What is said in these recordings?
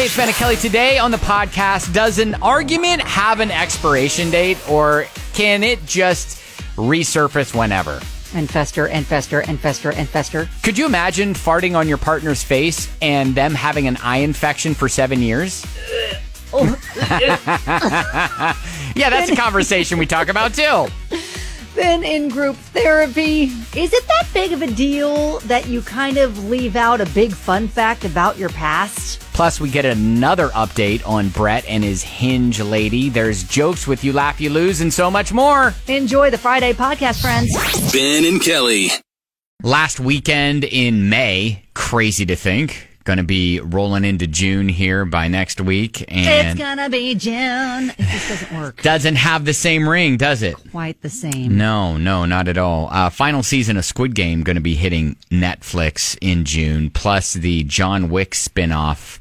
It's Ben and Kelly. Today on the podcast, does an argument have an expiration date, or can it just resurface whenever? And fester and fester and fester and fester. Could you imagine farting on your partner's face and them having an eye infection for 7 years? Yeah, that's a conversation we talk about too. Then in group therapy, is it that big of a deal that you kind of leave out a big fun fact about your past? Plus, we get another update on Brett and his Hinge lady. There's jokes with You Laugh, You Lose, and so much more. Enjoy the Friday podcast, friends. Ben and Kelly. Last weekend in May, crazy to think. Going to be rolling into June here by next week. And it's going to be June. It just doesn't work. Doesn't have the same ring, does it? Quite the same. No, not at all. Final season of Squid Game going to be hitting Netflix in June. Plus, the John Wick spinoff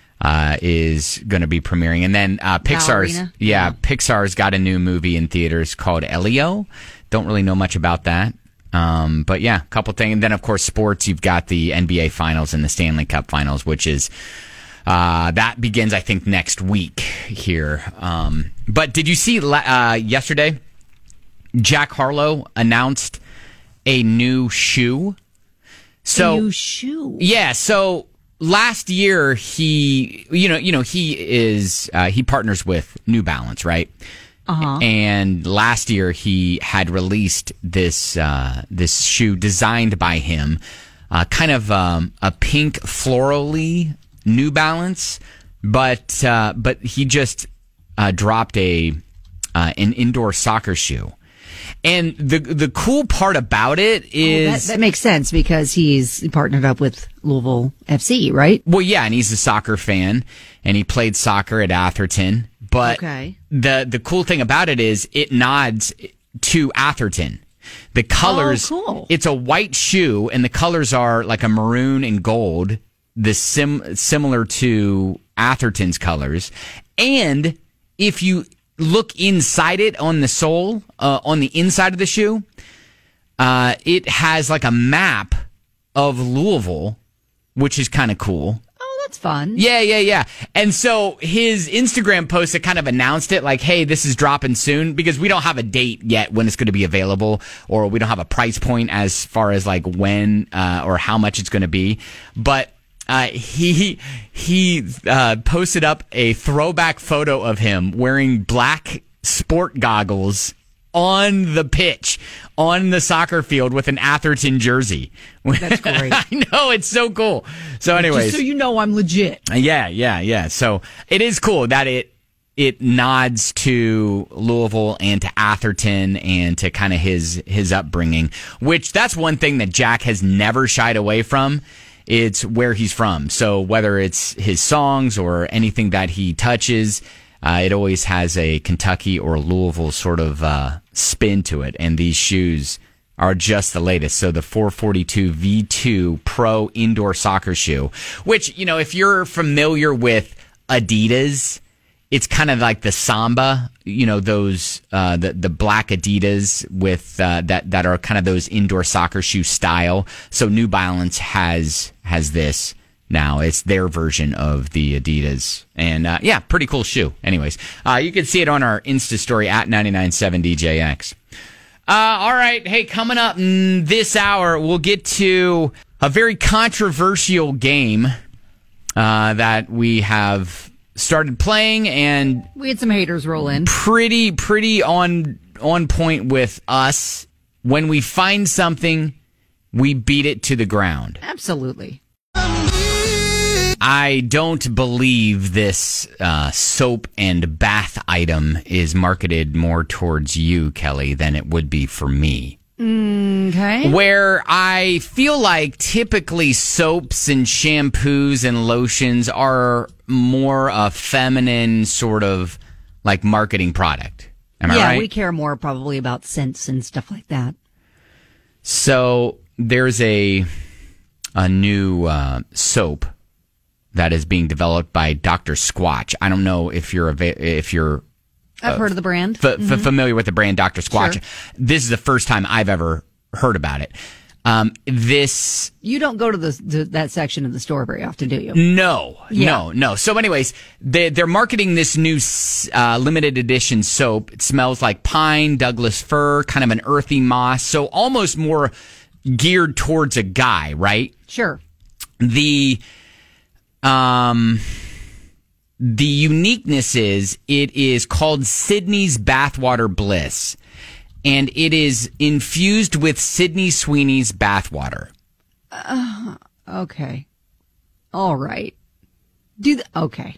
is going to be premiering. And then Pixar's got a new movie in theaters called Elio. Don't really know much about that. But yeah, a couple things. And then, of course, sports, you've got the NBA Finals and the Stanley Cup Finals, which is, that begins, I think, next week here. But did you see yesterday, Jack Harlow announced a new shoe? A new shoe? Yeah, so last year, he partners with New Balance, right? Uh-huh. And last year he had released this shoe designed by him, kind of a pink florally New Balance, but he just dropped an indoor soccer shoe. And the cool part about it is that makes sense because he's partnered up with Louisville FC, right? Well, yeah, and he's a soccer fan, and he played soccer at Atherton. But the cool thing about it is it nods to Atherton. The colors, cool. It's a white shoe, and the colors are like a maroon and gold, similar to Atherton's colors. And if you look inside it on the sole, on the inside of the shoe, it has like a map of Louisville, which is kind of cool. That's fun. Yeah. And so his Instagram post that kind of announced it, like, hey, this is dropping soon, because we don't have a date yet when it's going to be available, or we don't have a price point as far as like when or how much it's going to be. But he posted up a throwback photo of him wearing black sport goggles on the pitch, on the soccer field with an Atherton jersey. That's great. I know, it's so cool. So anyways. Just so you know I'm legit. Yeah. So it is cool that it nods to Louisville and to Atherton and to kind of his upbringing, which that's one thing that Jack has never shied away from. It's where he's from. So whether it's his songs or anything that he touches, it always has a Kentucky or Louisville sort of spin to it. And these shoes are just the latest. So the 442 V2 Pro indoor soccer shoe, which, if you're familiar with Adidas, it's kind of like the Samba, those the black Adidas with that are kind of those indoor soccer shoe style. So New Balance has this. Now it's their version of the Adidas, and pretty cool shoe. Anyways, you can see it on our Insta story at 99.7 DJX. All right, hey, coming up in this hour, we'll get to a very controversial game that we have started playing, and we had some haters roll in. Pretty on point with us. When we find something, we beat it to the ground. Absolutely. I don't believe this soap and bath item is marketed more towards you, Kelly, than it would be for me. Okay. Where I feel like typically soaps and shampoos and lotions are more a feminine sort of like marketing product. Am I right? Yeah, we care more probably about scents and stuff like that. So there's a new soap that is being developed by Dr. Squatch. I don't know if you're I've heard of the brand. Familiar with the brand Dr. Squatch. Sure. This is the first time I've ever heard about it. This You don't go to that section of the store very often, do you? No. So anyways, they're marketing this new limited edition soap. It smells like pine, Douglas fir, kind of an earthy moss. So almost more geared towards a guy, right? Sure. The uniqueness is it is called Sydney's Bathwater Bliss, and it is infused with Sydney Sweeney's bathwater. Okay. All right. Okay.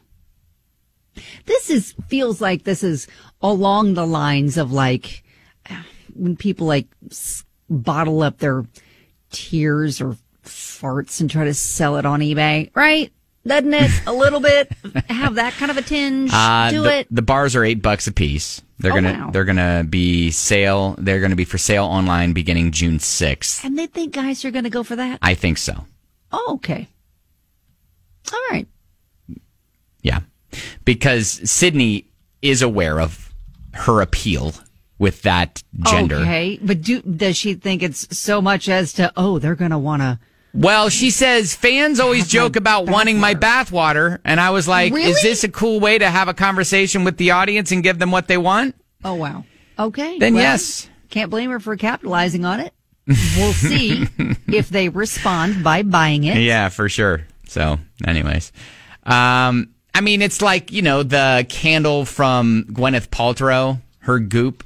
Feels like this is along the lines of like when people like bottle up their tears or farts and try to sell it on eBay, right? Doesn't it a little bit have that kind of a tinge to it? The bars are $8 a piece. They're gonna be for sale online beginning June 6th. And they think guys are gonna go for that? I think so. Oh, okay. All right. Yeah. Because Sydney is aware of her appeal with that gender. Okay. But does she think it's so much as to, they're gonna wanna... Well, she says fans always joke about wanting my bathwater, and I was like, really? Is this a cool way to have a conversation with the audience and give them what they want? Oh, wow. Okay. Then yes. Can't blame her for capitalizing on it. We'll see if they respond by buying it. Yeah, for sure. So, anyways. I mean, it's like, the candle from Gwyneth Paltrow, her Goop.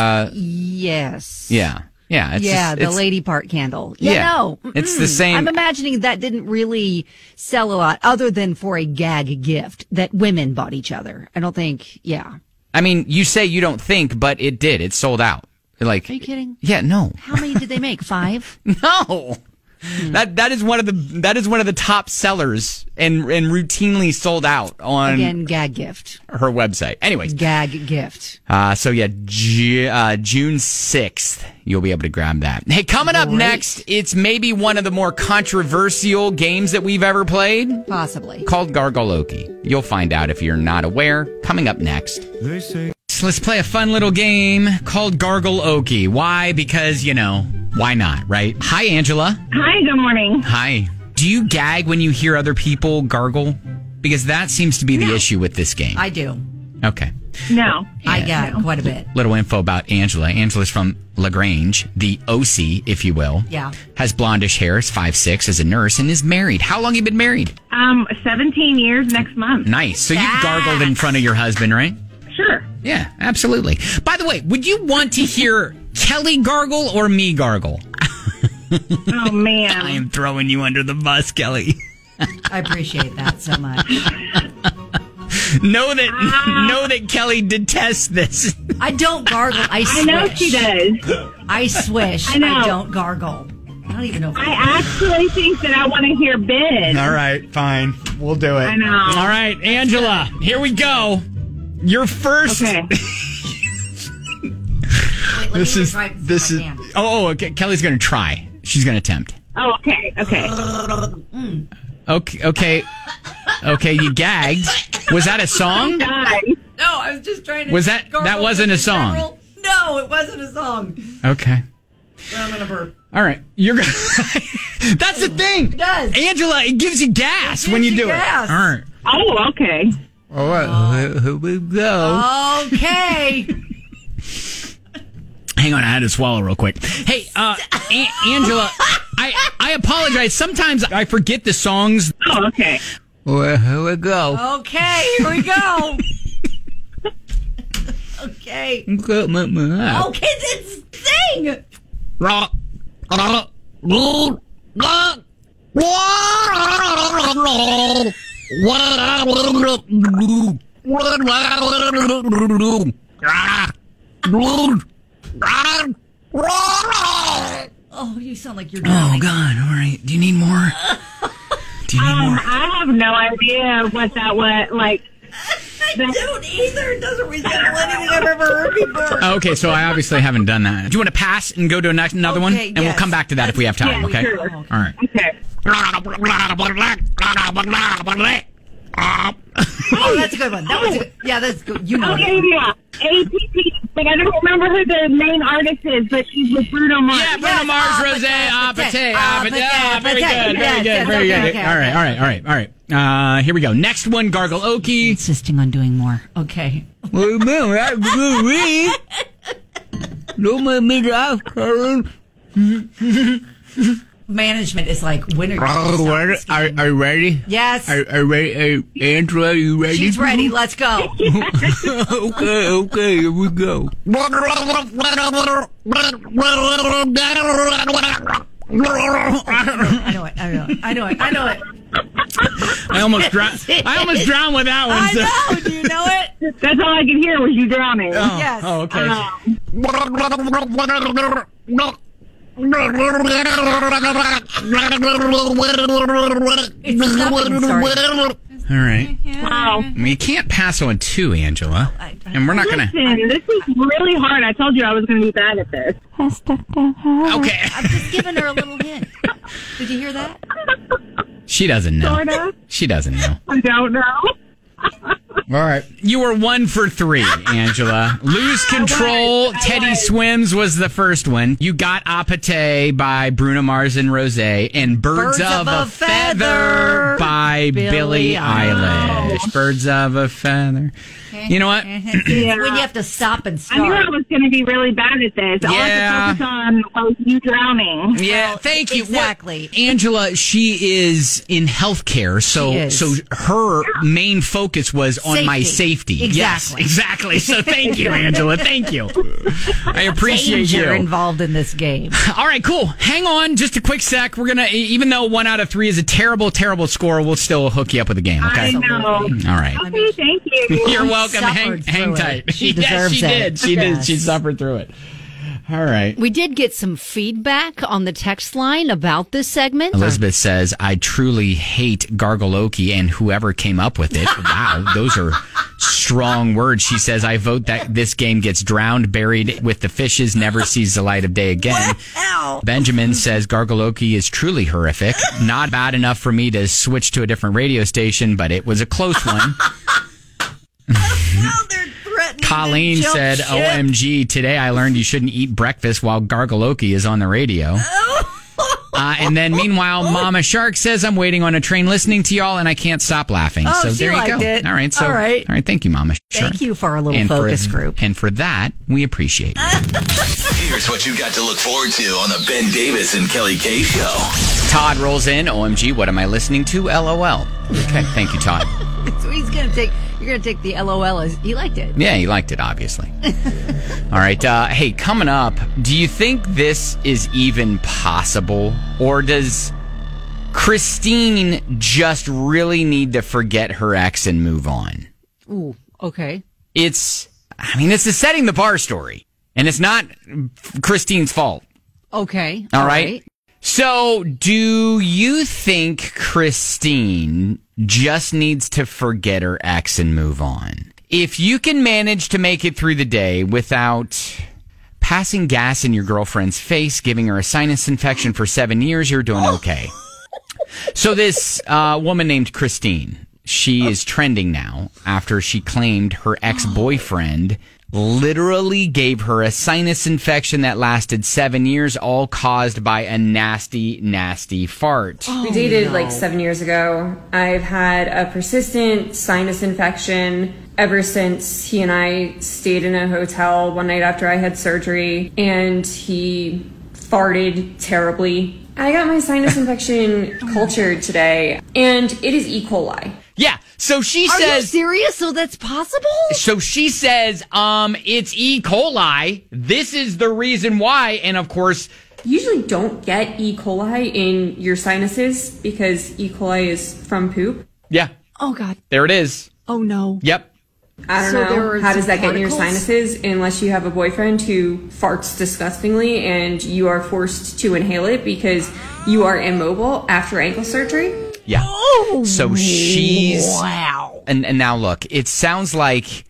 Yes. Yeah. Yeah, the lady part candle. It's the same. I'm imagining that didn't really sell a lot other than for a gag gift that women bought each other. I don't think, I mean, you say you don't think, but it did. It sold out. Like, are you kidding? Yeah, no. How many did they make? 5? No. That is one of the top sellers and routinely sold out on again gag gift her website. Anyways, gag gift. So yeah, June 6th you'll be able to grab that. Hey, coming up next, it's maybe one of the more controversial games that we've ever played, possibly called Gargoloki. You'll find out if you're not aware. Coming up next. They say. So let's play a fun little game called Gargoloki. Why? Because why not, right? Hi, Angela. Hi, good morning. Hi. Do you gag when you hear other people gargle? Because that seems to be the issue with this game. I do. Okay. No. I gag quite a bit. Little info about Angela. Angela's from LaGrange, the OC, if you will. Yeah. Has blondish hair, is 5'6", is a nurse, and is married. How long have you been married? 17 years next month. Nice. So you've gargled in front of your husband, right? Sure. Yeah, absolutely. By the way, would you want to hear Kelly gargle or me gargle? Oh, man. I am throwing you under the bus, Kelly. I appreciate that so much. Know that Kelly detests this. I don't gargle. I swish. I know she does. I swish. I know. I don't gargle. I don't even know if I actually think that I want to hear Ben. All right, fine. We'll do it. I know. All right, Angela, here we go. Your first... Okay. Wait, this is... Okay, Kelly's going to try. She's going to attempt. Oh, okay. Okay, you gagged. Was that a song? No, I was just trying to... That wasn't a song? No, it wasn't a song. Okay. I'm going to burp. All right, you're going That's the thing. It does. Angela, it gives you gas when you do it. All right. Oh, okay. All right, here we go. Okay. Hang on, I had to swallow real quick. Hey, Angela, I apologize. Sometimes I forget the songs. Oh, okay. Well, here we go. Okay, here we go. Okay. Okay, then sing. Oh, you sound like you're drowning. Oh, God. All right. Do you need more? I have no idea what that was like. I don't either. It doesn't resemble anything I've ever heard before. Okay, so I obviously haven't done that. Do you want to pass and go to another one? And we'll come back to that if we have time, okay? Sure. All right. Okay. Oh, that's a good one. That was good. Yeah, that's good. You know Okay, it. yeah. APP. Like, I don't remember who the main artist is, but she's with Bruno Mars. Yeah, Bruno Mars, Rosé, Pate. Very good, very good. Okay. All right. Here we go. Next one, Gargle Okie. Insisting on doing more. Okay. Management is like, when are you Are you ready? Yes. Are you ready? Angela, are you ready? She's ready. Let's go. Okay, here we go. I know it. I almost drowned with that one. I know. Do you know it? That's all I could hear was you drowning. Yes. Oh, okay. It's nothing, sorry. All right. Wow. I mean, you can't pass on two, Angela. And we're not going to... Listen, this is really hard. I told you I was going to be bad at this. Okay. I'm just giving her a little hint. Did you hear that? She doesn't know. Sorta. She doesn't know. I don't know. All right. You were 1 for 3, Angela. Lose Control, Teddy Swims was the first one. You got Apate by Bruno Mars and Rosé, and Birds of a Feather by Billie Eilish. Birds of a Feather. You know what? Yeah. When you have to stop and I knew I start. was going to be really bad at this. All I Yeah. could focus on was you drowning. Yeah, thank you. Exactly. What- Angela, she is in healthcare, She is. so her main focus was on my safety. Yes, Exactly. exactly. So thank you, Angela. Thank you. I appreciate Danger you. involved in this game. All right, cool. Hang on just a quick sec. We're going to, even though 1 out of 3 is a terrible, terrible score, we'll still hook you up with a game, okay? I know. All right. Okay, thank you. You're welcome. Suffered Hang through tight. it. She Yes, deserves she it. did. She did. Yes. She suffered through it. All right. We did get some feedback on the text line about this segment. Elizabeth says, I truly hate Gargoloki and whoever came up with it. Wow, those are strong words. She says, I vote that this game gets drowned, buried with the fishes, never sees the light of day again. Benjamin says, Gargoloki is truly horrific. Not bad enough for me to switch to a different radio station, but it was a close one. Colleen said, OMG, today I learned you shouldn't eat breakfast while Gargoloki is on the radio. And then meanwhile, Mama Shark says, I'm waiting on a train listening to y'all and I can't stop laughing. Oh, so she there you liked go. it. All right. All right. Thank you, Mama Shark. Thank you for our little focus group. And for that, we appreciate it. Here's what you got to look forward to on the Ben Davis and Kelly K Show. Todd rolls in. OMG, what am I listening to? LOL. Okay. Thank you, Todd. So you're going to take the LOL as he liked it. Yeah, he liked it, obviously. All right. Hey, coming up, do you think this is even possible? Or does Christine just really need to forget her ex and move on? Ooh, okay. It's a setting the bar story. And it's not Christine's fault. Okay. All right. So, do you think Christine just needs to forget her ex and move on? If you can manage to make it through the day without passing gas in your girlfriend's face, giving her a sinus infection for 7 years, you're doing okay. So this woman named Christine, she is trending now after she claimed her ex-boyfriend literally gave her a sinus infection that lasted 7 years, all caused by a nasty, nasty fart. We dated like 7 years ago. I've had a persistent sinus infection ever since he and I stayed in a hotel one night after I had surgery, and he farted terribly. I got my sinus infection cultured today, and it is E. coli. Yeah, so she Are you says... serious? So that's possible? So she says, it's E. coli. This is the reason why. And of course... You usually don't get E. coli in your sinuses because E. coli is from poop. Yeah, Oh, God. there it is. Oh, no. Yep. I don't So there know. were How does some that get in your particles? sinuses unless you have a boyfriend who farts disgustingly and you are forced to inhale it because you are immobile after ankle surgery? Yeah. Oh, So she's... wow. And now look, it sounds like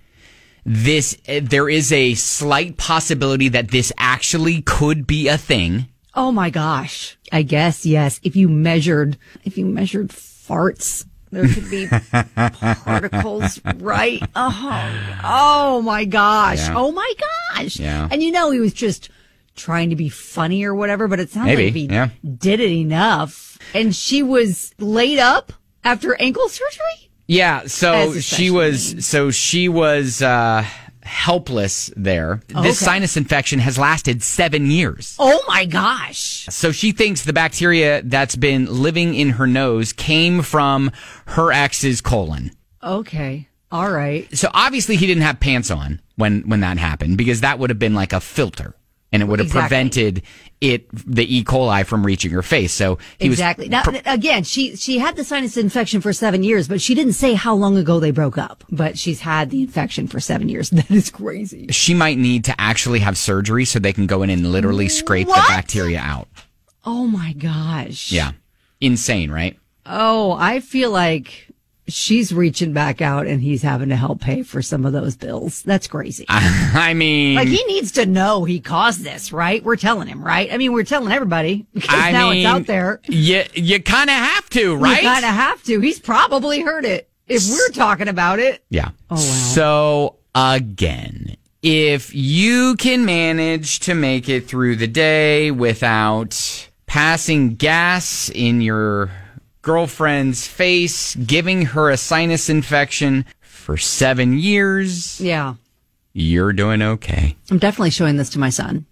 there is a slight possibility that this actually could be a thing. Oh, my gosh. I guess, yes. If you measured farts There could be particles, right? Oh my gosh. Yeah. Oh my gosh. Yeah. And he was just trying to be funny or whatever, but it sounds Maybe, like he yeah. did it enough. And she was laid up after ankle surgery? Yeah, so As a she was helpless there. Oh, This okay. sinus infection has lasted 7 years. Oh my gosh. So she thinks the bacteria that's been living in her nose came from her ex's colon. Okay. All right. So obviously he didn't have pants on when that happened, because that would have been like a filter and it would have Exactly. prevented the E. coli from reaching her face. So he Exactly. Now, again, she had the sinus infection for 7 years, but she didn't say how long ago they broke up. But she's had the infection for 7 years. That is crazy. she might need to actually have surgery so they can go in and literally scrape What? the bacteria out. Oh my gosh. Yeah. Insane, right? Oh, I feel like she's reaching back out and he's having to help pay for some of those bills. That's crazy. I mean, Like, he needs to know he caused this, right? We're telling him, right? I mean, we're telling everybody because now it's out there. You kind of have to, right? You kind of have to. He's probably heard it if we're talking about it. Yeah. Oh, wow. So again, if you can manage to make it through the day without passing gas in your girlfriend's face, giving her a sinus infection for 7 years, Yeah. you're doing okay. I'm definitely showing this to my son.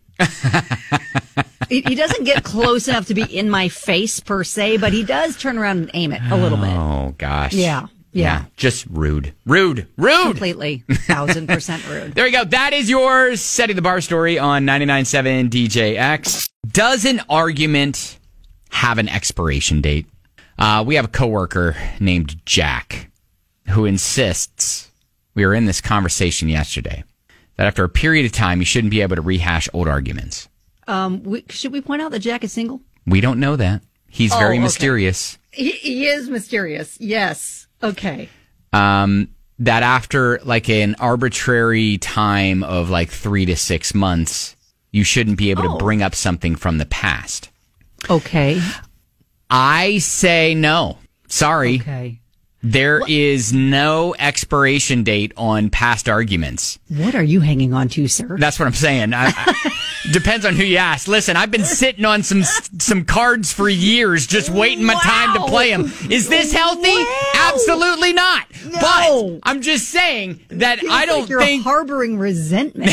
He doesn't get close enough to be in my face per se, but he does turn around and aim it a little bit. Oh, gosh. Yeah. Just rude. Rude. Completely. 1,000% rude. There you go. That is your Setting the Bar story on 99.7 DJX. Does an argument have an expiration date? We have a coworker named Jack who insists, we were in this conversation yesterday, that after a period of time, you shouldn't be able to rehash old arguments. Should we point out that Jack is single? We don't know that. He's very okay. mysterious. He is mysterious. Yes. Okay. That after like an arbitrary time of like 3 to 6 months, you shouldn't be able to bring up something from the past. Okay. I say no. Sorry. Okay. There is no expiration date on past arguments. What are you hanging on to, sir? That's what I'm saying. Depends on who you ask. Listen, I've been sitting on some cards for years, just waiting my time to play them. Is this healthy? Wow. Absolutely not. No. But I'm just saying that I don't you're think harboring resentment.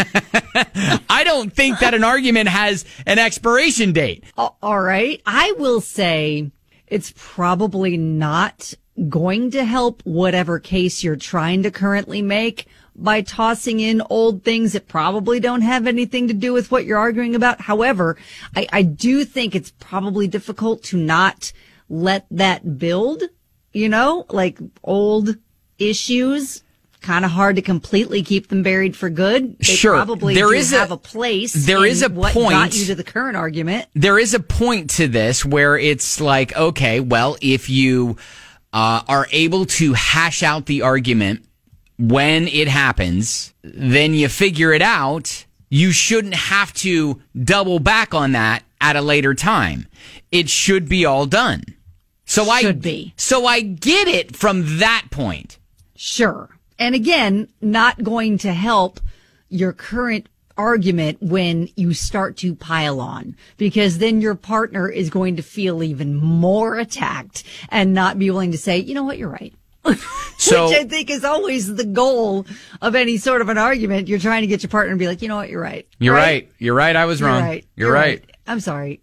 I don't think that an argument has an expiration date. All right. I will say it's probably not going to help whatever case you're trying to currently make by tossing in old things that probably don't have anything to do with what you're arguing about. However, I do think it's probably difficult to not let that build, like old issues. Kind of hard to completely keep them buried for good. They Sure. probably There do is have a place. there is a what point. got you to the current argument. There is a point to this where it's like, okay, well, if you are able to hash out the argument when it happens, then you figure it out. You shouldn't have to double back on that at a later time. It should be all done. So I get it from that point. Sure. And again, not going to help your current argument when you start to pile on, because then your partner is going to feel even more attacked and not be willing to say, you know what, you're right. So, which I think is always the goal of any sort of an argument. You're trying to get your partner to be like, you know what, you're right. You're right. You're right. I was wrong. Right. You're right. I'm sorry.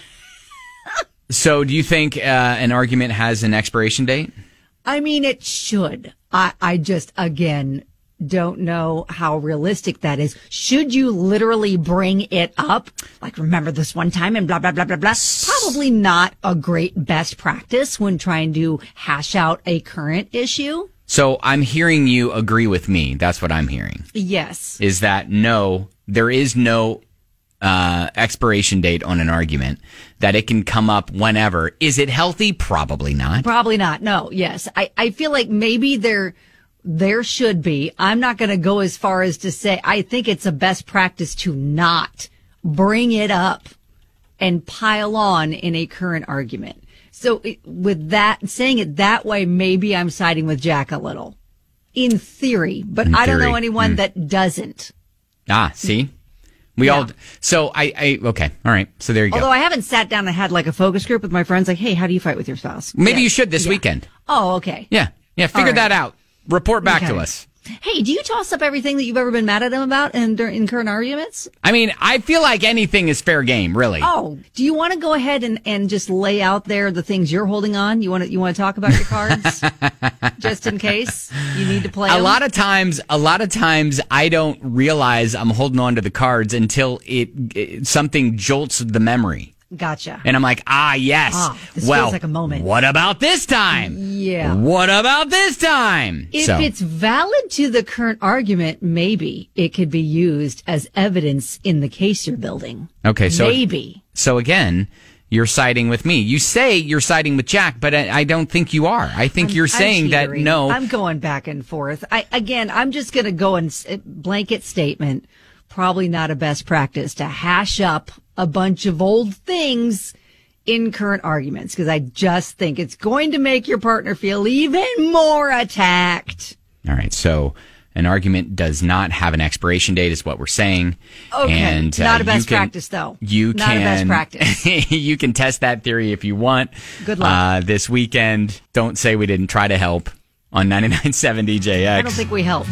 So do you think an argument has an expiration date? I mean, it should. I just, again, don't know how realistic that is. Should you literally bring it up? Like, remember this one time and blah, blah, blah, blah, blah. Probably not a great best practice when trying to hash out a current issue. So I'm hearing you agree with me. That's what I'm hearing. Yes. Is that no, there is no expiration date on an argument, that it can come up whenever. Is it healthy? Probably not. Probably not. No. Yes. I feel like maybe there should be. I'm not going to go as far as to say I think it's a best practice to not bring it up and pile on in a current argument. So with that, saying it that way, maybe I'm siding with Jack a little. In theory, but I don't know anyone that doesn't. See? We all, so okay. All right. So there you go. Although I haven't sat down and had like a focus group with my friends, like, hey, how do you fight with your spouse? Maybe you should this weekend. Oh, okay. Yeah. Figure that out. Report back to Okay. us. Hey, do you toss up everything that you've ever been mad at him about in current arguments? I mean, I feel like anything is fair game, really. Oh, do you want to go ahead and just lay out there the things you're holding on? You want to talk about your cards, just in case you need to play A them? lot of times, I don't realize I'm holding on to the cards until something jolts the memory. Gotcha. And I'm like, yes. This well, feels like a moment. What about this time? Yeah. What about this time? If it's valid to the current argument, maybe it could be used as evidence in the case you're building. Okay, so maybe. So again, you're siding with me. You say you're siding with Jack, but I don't think you are. I think you're saying that teetering. no. I'm going back and forth. I'm just going to go and blanket statement. Probably not a best practice to hash up a bunch of old things in current arguments, because I just think it's going to make your partner feel even more attacked. All right, so an argument does not have an expiration date, is what we're saying. Okay, and, not a best practice, though. You not a best practice. You can test that theory if you want. Good luck. This weekend, don't say we didn't try to help on 99.7 DJX. I don't think we helped.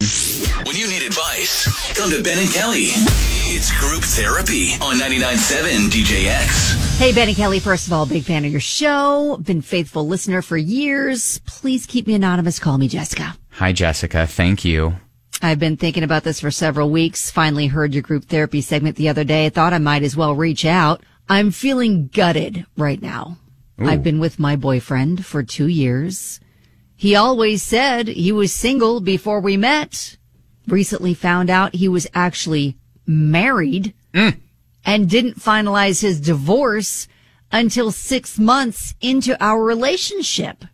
When you need advice, come to Ben and Kelly. It's group therapy on 99.7 DJX. Hey, Ben and Kelly, first of all, big fan of your show. Been faithful listener for years. Please keep me anonymous. Call me Jessica. Hi, Jessica. Thank you. I've been thinking about this for several weeks. Finally heard your group therapy segment the other day. I thought I might as well reach out. I'm feeling gutted right now. Ooh. I've been with my boyfriend for 2 years. He always said he was single before we met. Recently found out he was actually married and didn't finalize his divorce until 6 months into our relationship.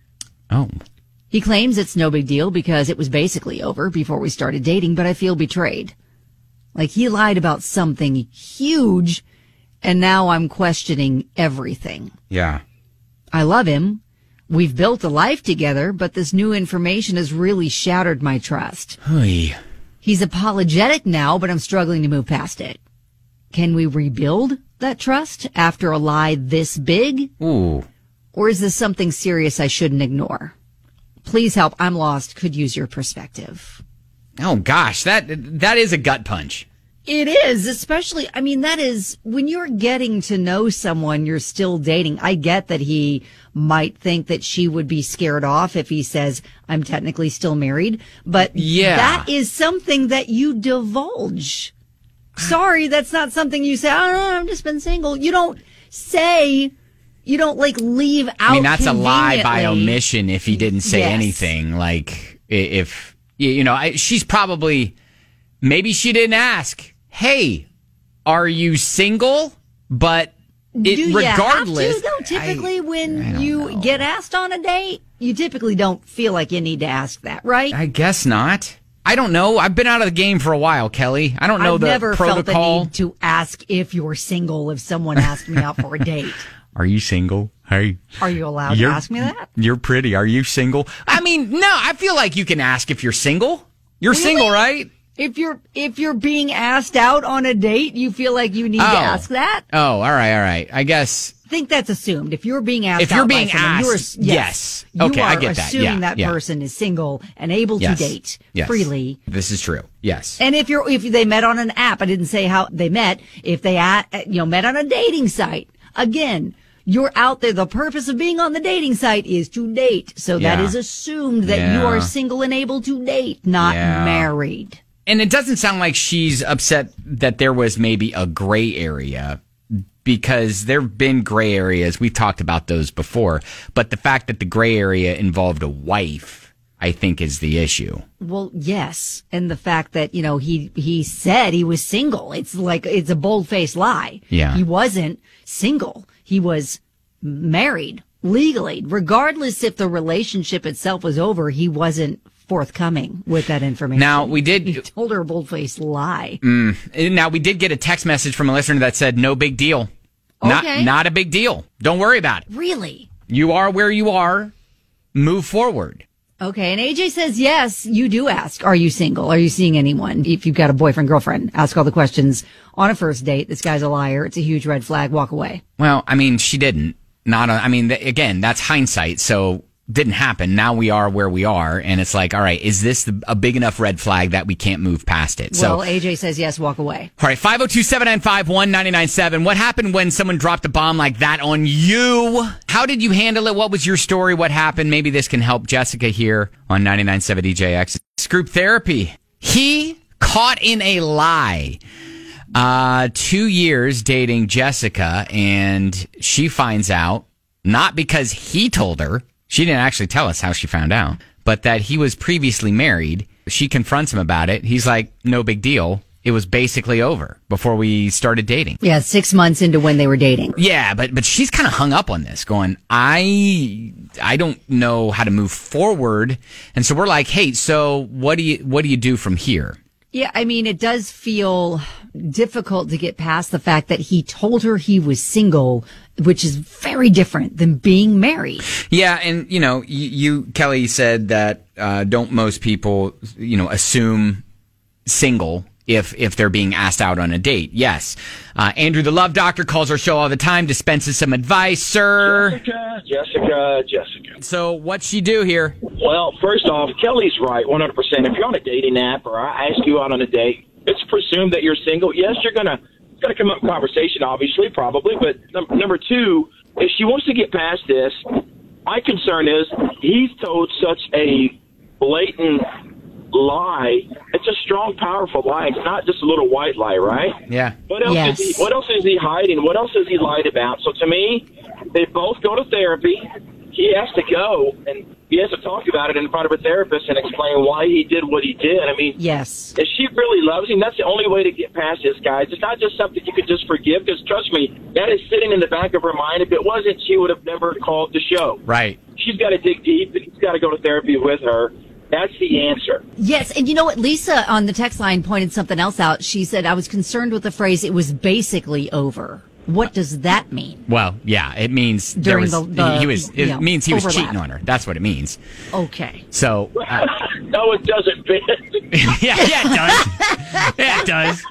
Oh. He claims it's no big deal because it was basically over before we started dating, but I feel betrayed. Like he lied about something huge, and now I'm questioning everything. Yeah. I love him. We've built a life together, but this new information has really shattered my trust. Hey. He's apologetic now, but I'm struggling to move past it. Can we rebuild that trust after a lie this big? Ooh. Or is this something serious I shouldn't ignore? Please help. I'm lost. Could use your perspective. Oh gosh, that is a gut punch. It is, especially, I mean, that is when you're getting to know someone you're still dating. I get that he might think that she would be scared off if he says, I'm technically still married, but yeah, that is something that you divulge. Sorry, that's not something you say, oh, I've just been single. You don't say, you don't like leave out. I mean, that's a lie by conveniently. omission if he didn't say Yes. anything. Like, if, you know, she's probably, maybe she didn't ask, hey, are you single? But regardless. You have to, though, typically when you get asked on a date, you typically don't feel like you need to ask that, right? I guess not. I don't know. I've been out of the game for a while, Kelly. I don't know I've the never felt the protocol. need to ask if you're single if someone asked me out for a date. Are you single? Hey. Are you allowed to ask me that? You're pretty. Are you single? I mean, no, I feel like you can ask if you're single. You're Really? single, right? If you're being asked out on a date, you feel like you need to ask that? Oh, all right. I guess. I think that's assumed. If you're being asked If you're out being by someone, asked, you're, yes. You Okay, are I get that. assuming Yeah, that yeah. person is single and able to date Yes. freely. This is true. Yes. And if they met on an app, I didn't say how they met. If they met on a dating site, again, you're out there. The purpose of being on the dating site is to date. So that Yeah. is assumed that you Yeah. are single and able to date, not married. And it doesn't sound like she's upset that there was maybe a gray area, because there have been gray areas. We've talked about those before. But the fact that the gray area involved a wife, I think, is the issue. Well, yes. And the fact that, he said he was single. It's like, it's a bold-faced lie. Yeah. He wasn't single. He was married legally. Regardless if the relationship itself was over, he wasn't forthcoming with that information. Now, we did. He told her a bold-faced lie. Now, we did get a text message from a listener that said, no big deal. Okay. Not a big deal. Don't worry about it. Really? You are where you are. Move forward. Okay, and AJ says, yes, you do ask, are you single? Are you seeing anyone? If you've got a boyfriend, girlfriend, ask all the questions on a first date. This guy's a liar. It's a huge red flag. Walk away. Well, I mean, she didn't. Again, that's hindsight. So didn't happen. Now we are where we are. And it's like, all right, is this a big enough red flag that we can't move past it? Well, AJ says, yes, walk away. All right, 502-795-1997. What happened when someone dropped a bomb like that on you? How did you handle it? What was your story? What happened? Maybe this can help Jessica here on 99.7 DJX. It's group therapy. He caught in a lie. 2 years dating Jessica, and she finds out, not because he told her, she didn't actually tell us how she found out, but that he was previously married. She confronts him about it. He's like, no big deal. It was basically over before we started dating. Yeah, 6 months into when they were dating. Yeah, but she's kind of hung up on this, going, I don't know how to move forward. And so we're like, hey, so what do you do from here? Yeah, I mean, it does feel difficult to get past the fact that he told her he was single, which is very different than being married. Yeah, and, you Kelly, said that don't most people, assume single if they're being asked out on a date. Yes. Andrew, the love doctor, calls our show all the time, dispenses some advice, sir. Jessica. So what'd she do here? Well, first off, Kelly's right, 100%. If you're on a dating app or I ask you out on a date, it's presumed that you're single. Yes, you're gonna come up in conversation, obviously, probably. But number two, if she wants to get past this, my concern is he's told such a blatant lie. It's a strong, powerful lie. It's not just a little white lie, right? Yeah. What else is he hiding? What else has he lied about? So to me, they both go to therapy. He has to go and he has to talk about it in front of a therapist and explain why he did what he did. I mean, yes. If she really loves him, that's the only way to get past this, guys. It's not just something you could just forgive, because trust me, that is sitting in the back of her mind. If it wasn't, she would have never called the show. Right. She's got to dig deep, and he's got to go to therapy with her. That's the answer. Yes, and you know what? Lisa on the text line pointed something else out. She said, I was concerned with the phrase, it was basically over. What does that mean? Well, yeah, it means he means he was overlap. cheating on her. That's what it means. Okay. So no, it doesn't, Ben. yeah, it does. Yeah, it does.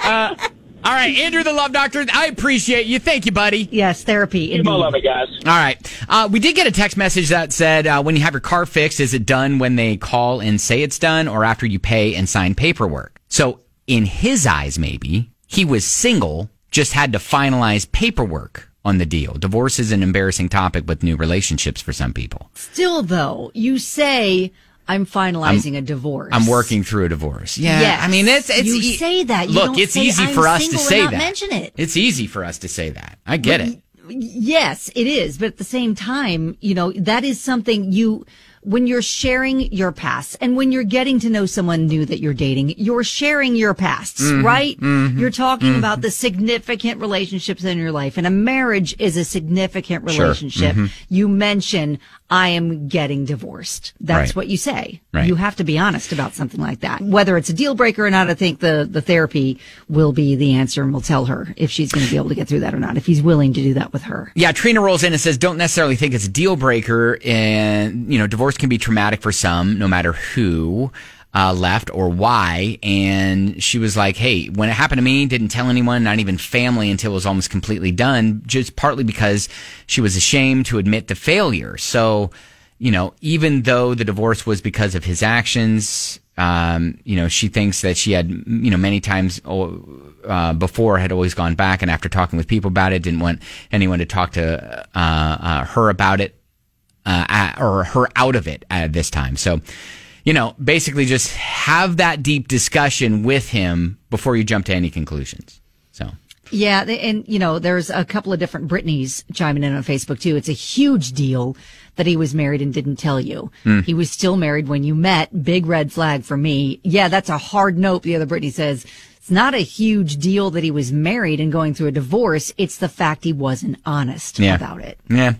All right, Andrew, the love doctor, I appreciate you. Thank you, buddy. Yes, therapy. You love it, guys. All right. We did get a text message that said, when you have your car fixed, is it done when they call and say it's done, or after you pay and sign paperwork? So in his eyes, maybe he was single, just had to finalize paperwork on the deal. Divorce is an embarrassing topic with new relationships for some people. Still, though, you say, I'm finalizing a divorce. I'm working through a divorce. Yeah. Yes. I mean, you say that. You look, don't it's say, easy I'm for us to single say and that. not mention it. It's easy for us to say that. I get it. Yes, it is. But at the same time, that is something when you're sharing your past and when you're getting to know someone new that you're dating, you're sharing your pasts, right? Mm-hmm. You're talking about the significant relationships in your life, and a marriage is a significant relationship. Sure. You mention, I am getting divorced. That's Right. what you say. Right. You have to be honest about something like that. Whether it's a deal breaker or not, I think the therapy will be the answer, and will tell her if she's going to be able to get through that or not, if he's willing to do that with her. Yeah, Trina rolls in and says, don't necessarily think it's a deal breaker. And, divorce can be traumatic for some, no matter who left or why. And she was like, hey, when it happened to me, didn't tell anyone, not even family, until it was almost completely done, just partly because she was ashamed to admit the failure. So, even though the divorce was because of his actions, she thinks that she had, many times before had always gone back, and after talking with people about it, didn't want anyone to talk to her about it or her out of it at this time. So, basically just have that deep discussion with him before you jump to any conclusions. So. Yeah, and there's a couple of different Britneys chiming in on Facebook too. It's a huge deal that he was married and didn't tell you. He was still married when you met. Big red flag for me. Yeah, that's a hard note. The other Britney says it's not a huge deal that he was married and going through a divorce. It's the fact he wasn't honest about it. Yeah.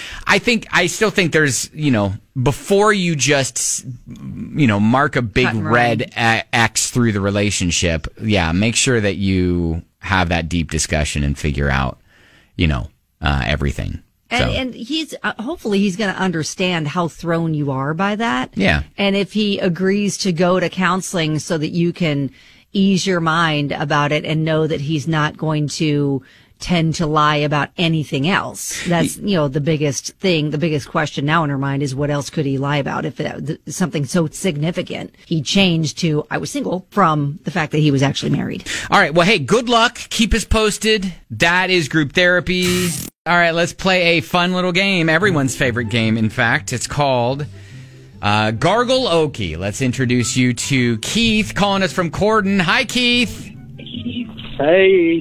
I still think there's, before you just, mark a big red X through the relationship. Yeah. Make sure that you have that deep discussion and figure out, everything. And he's hopefully he's going to understand how thrown you are by that. Yeah. And if he agrees to go to counseling so that you can ease your mind about it and know that he's not going to tend to lie about anything else. That's, the biggest thing, the biggest question now in her mind is what else could he lie about if something so significant he changed to I was single from the fact that he was actually married. All right. Well, hey, good luck. Keep us posted. That is group therapy. All right. Let's play a fun little game. Everyone's favorite game, in fact. It's called Gargle Okie. Let's introduce you to Keith calling us from Corden. Hi, Keith. Hey.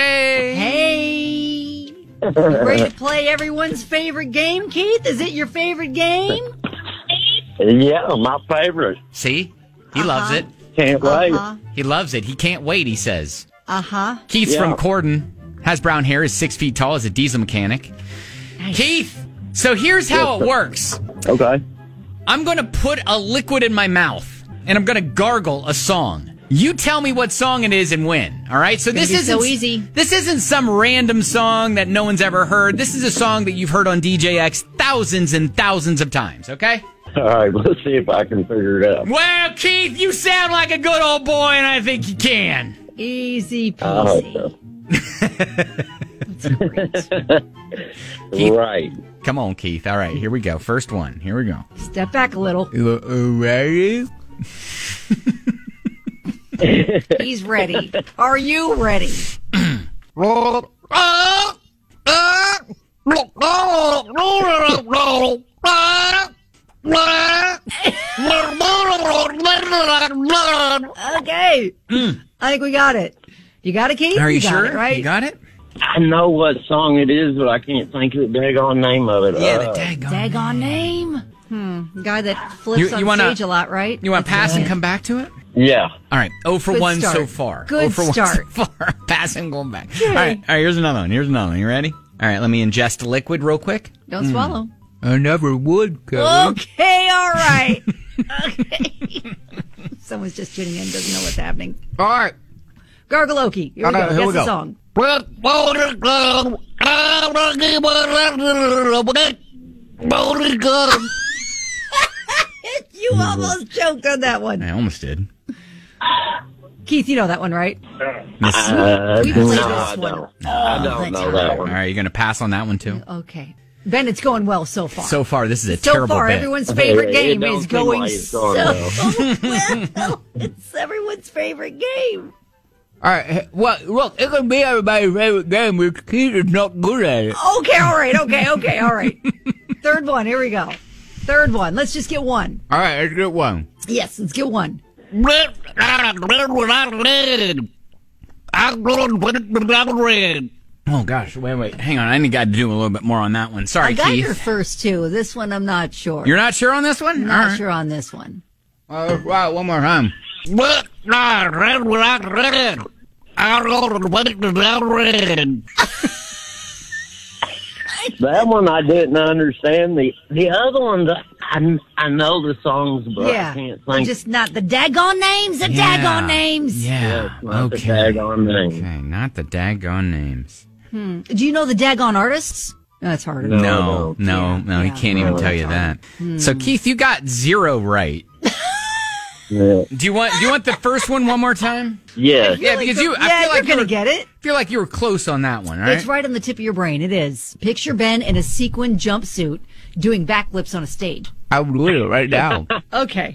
Hey. You ready to play everyone's favorite game, Keith? Is it your favorite game? Yeah, my favorite. See? He loves it. Can't wait. He loves it. He can't wait, he says. Keith's Yeah. from Corden. Has brown hair, is 6 feet tall, is a diesel mechanic. Nice. Keith, so here's how it works. Okay. I'm going to put a liquid in my mouth, and I'm going to gargle a song. You tell me what song it is and when. All right? So this isn't so easy. This isn't some random song that no one's ever heard. This is a song that you've heard on DJX thousands and thousands of times, okay? All right, let's see if I can figure it out. Well, Keith, you sound like a good old boy, and I think you can. Easy I hope peasy. so. That's great. Keith. Right. Come on, Keith. All right, here we go. First one. Here we go. Step back a little. Ready? He's ready. Are you ready? Okay. I think we got it. You got it, Keith? Are you got sure? It, right? You got it? I know what song it is, but I can't think of the daggone name of it. Yeah, the daggone. Daggone name. Guy that flips on wanna- stage a lot, right? You want to pass and come back to it? Yeah. All right. 0 for Good 1 start. so far. Good 0 for 1 start. so far. Pass and going back. All right. Here's another one. You ready? All right. Let me ingest a liquid real quick. Don't swallow. I never would, Kelly. Okay, all right. Okay. Someone's just tuning in, doesn't know what's happening. All right. Gargaloki. Here we go. Guess the song. You almost choked on that one. I almost did. Keith, you know that one, right? We played no, this I one. don't. I don't know that All one. right. You're going to pass on that one, too? Okay. Ben, it's going well so far. So far, this is a So terrible far, bet. everyone's favorite It game don't is seem going like it's so going well. It's everyone's favorite game. All right. Well, look, it can be everybody's favorite game, but Keith is not good at it. Okay, all right. All right. Third one. Here we go. Third one. Let's just get one. All right. Let's get one. Yes, let's get one. Oh, gosh. Wait. Hang on. I got to do a little bit more on that one. Sorry, I got Keith. your first two. This one, I'm not sure. You're not sure on this one? not All right. sure on this one. Right, one more time. That one I didn't understand. The other ones, I know the songs, but Yeah. I can't think. Just not the daggone names. The daggone names. Yeah. not the Okay. daggone name. Okay, not the daggone names. Do you know the daggone artists? That's harder. No, he Yeah. can't even tell you that. So Keith, you got 0 right. Yeah. Do you want the first one more time? Yeah. Yeah, because I feel you're like gonna get it. feel like you were close on that one, all right? It's right on the tip of your brain. It is. Picture Ben in a sequin jumpsuit doing backflips on a stage. I would do it right now. Okay.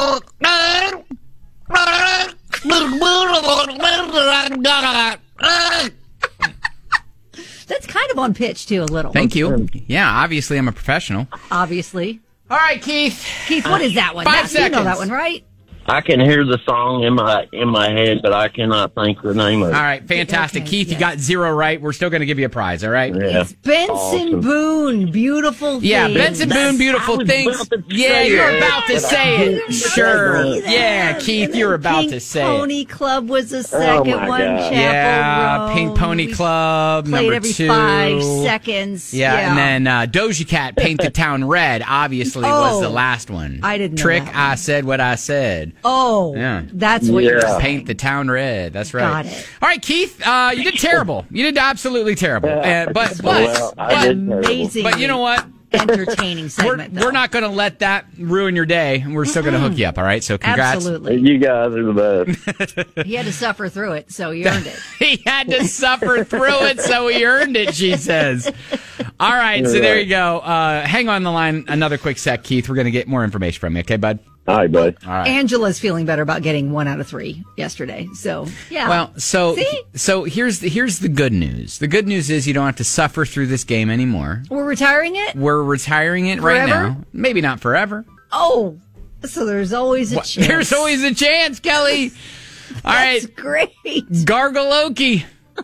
That's kind of on pitch too, a little. Thank you. Yeah, obviously I'm a professional. Obviously. All right, Keith. Keith, what is that one? 5 You know seconds. that one, right? I can hear the song in my head, but I cannot think the name of it. All right, fantastic. Okay, Keith, yes. you got 0 right. We're still going to give you a prize, all right? Yeah. It's Benson Awesome. Boone. Beautiful Yeah, Things. Benson Boone, beautiful I was things. about to Yeah, say you're it, about to but I say it. didn't Sure. say that. Yeah, Keith, And you're then about Pink to say Pony it. Club was the second my one. God. Chapel Yeah, Roan. Pink Pony We Club, played number every 2. 5 seconds. Yeah, and then Doja Cat, Paint the Town Red, obviously was Oh, the last one. I didn't know Trick, that I said what I said. Oh, Yeah. that's what you're saying. Paint the town red. That's right. Got it. All right, Keith, you did terrible. You did absolutely terrible. But I did terrible. Amazing. But you know what? Entertaining segment. We're not going to let that ruin your day. We're still going to hook you up, all right? So congrats. Absolutely. You guys are the best. He had to suffer through it, so he earned it. He had to suffer through it, so he earned it, she says. All right, so there you go. Hang on the line another quick sec, Keith. We're going to get more information from you, okay, bud? All right, bud. All right. Angela's feeling better about getting 1 out of 3 yesterday. So, yeah. Well, so See? here's the good news. The good news is you don't have to suffer through this game anymore. We're retiring it? We're retiring it right Forever? now. Maybe not forever. Oh, so there's always a chance. There's always a chance, Kelly. All right. That's great. Gargaloki,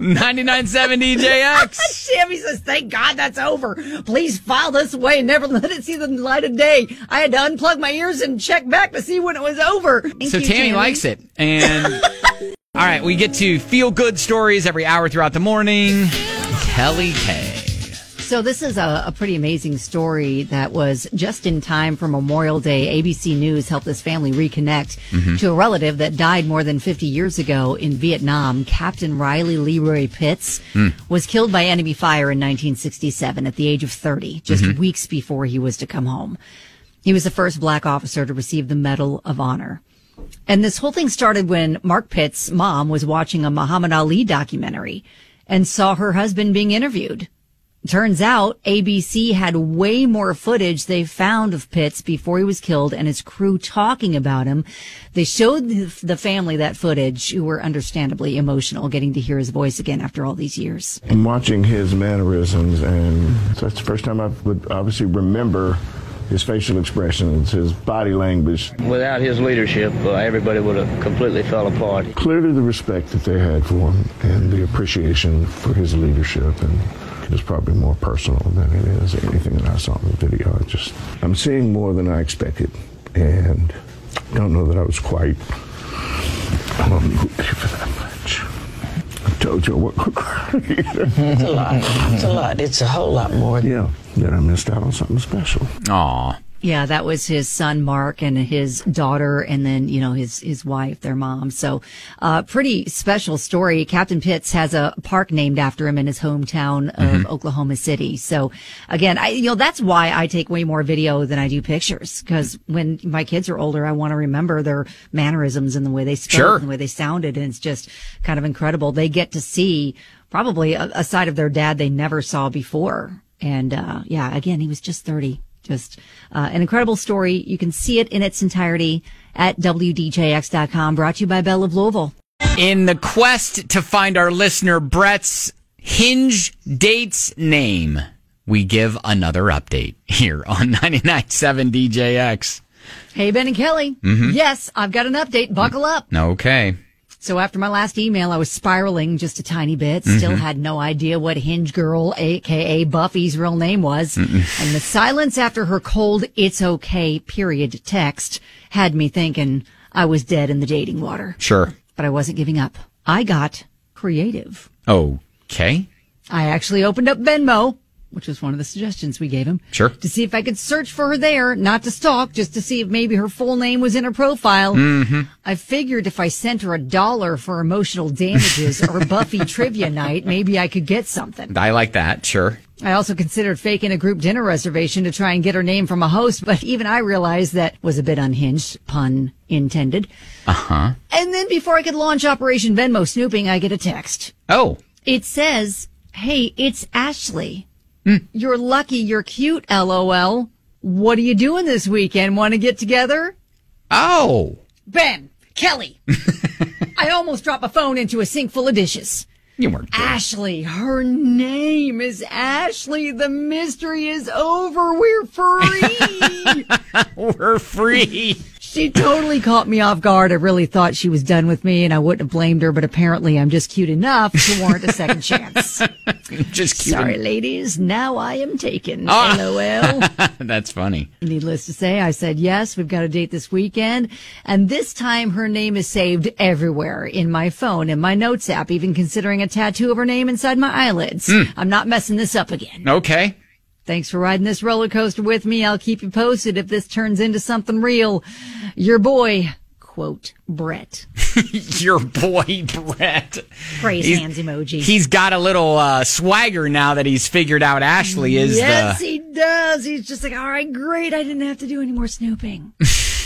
99.7 DJX. Sammy says, thank God that's over. Please file this away and never let it see the light of day. I had to unplug my ears and check back to see when it was over. Thank So you, Tammy likes it. And all right, we get to feel good stories every hour throughout the morning. Kelly K. So this is a pretty amazing story that was just in time for Memorial Day. ABC News helped this family reconnect to a relative that died more than 50 years ago in Vietnam. Captain Riley Leroy Pitts was killed by enemy fire in 1967 at the age of 30, just weeks before he was to come home. He was the first black officer to receive the Medal of Honor. And this whole thing started when Mark Pitts' mom was watching a Muhammad Ali documentary and saw her husband being interviewed. Turns out ABC had way more footage they found of Pitts before he was killed and his crew talking about him. They showed the family that footage, who were understandably emotional, getting to hear his voice again after all these years. I'm watching his mannerisms, and that's the first time I would obviously remember his facial expressions, his body language. Without his leadership, everybody would have completely fell apart. Clearly the respect that they had for him and the appreciation for his leadership, and it's probably more personal than it is anything that I saw in the video. I'm seeing more than I expected, and don't know that I was quite moved for that much. I told you I wasn't crying either. It's a lot. It's a lot. It's a whole lot more. Yeah, that I missed out on something special. Aw. Yeah, that was his son, Mark, and his daughter, and then, his wife, their mom. So, pretty special story. Captain Pitts has a park named after him in his hometown of Oklahoma City. So, again, that's why I take way more video than I do pictures. Because when my kids are older, I want to remember their mannerisms and the way they spoke and the way they sounded. And it's just kind of incredible. They get to see probably a side of their dad they never saw before. And, again, he was just 30. Just an incredible story. You can see it in its entirety at WDJX.com. Brought to you by Bell of Louisville. In the quest to find our listener Brett's Hinge date's name, we give another update here on 99.7 DJX. Hey, Ben and Kelly. Yes, I've got an update. Buckle up. Okay. So after my last email, I was spiraling just a tiny bit. Still had no idea what Hinge Girl, a.k.a. Buffy's real name was. And the silence after her cold, "It's okay," period text had me thinking I was dead in the dating water. Sure. But I wasn't giving up. I got creative. Okay. I actually opened up Venmo, which was one of the suggestions we gave him. Sure. To see if I could search for her there, not to stalk, just to see if maybe her full name was in her profile. I figured if I sent her $1 for emotional damages or Buffy trivia night, maybe I could get something. I like that. Sure. I also considered faking a group dinner reservation to try and get her name from a host, but even I realized that was a bit unhinged, pun intended. And then before I could launch Operation Venmo snooping, I get a text. Oh. It says, "Hey, it's Ashley. You're lucky you're cute, LOL. What are you doing this weekend? Want to get together?" Oh. Ben, Kelly. I almost dropped my phone into a sink full of dishes. You weren't good. Ashley. Her name is Ashley. The mystery is over. We're free. We're free. She totally caught me off guard. I really thought she was done with me, and I wouldn't have blamed her, but apparently I'm just cute enough to warrant a second chance. Just cute. Sorry, ladies. Now I am taken. LOL. That's funny. Needless to say, I said yes. We've got a date this weekend. And this time her name is saved everywhere in my phone, in my notes app, even considering a tattoo of her name inside my eyelids. I'm not messing this up again. Okay. Thanks for riding this roller coaster with me. I'll keep you posted if this turns into something real. Your boy, quote, Brett. Your boy, Brett. Praise hands emoji. He's got a little swagger now that he's figured out Ashley is Yes, he does. He's just like, all right, great. I didn't have to do any more snooping.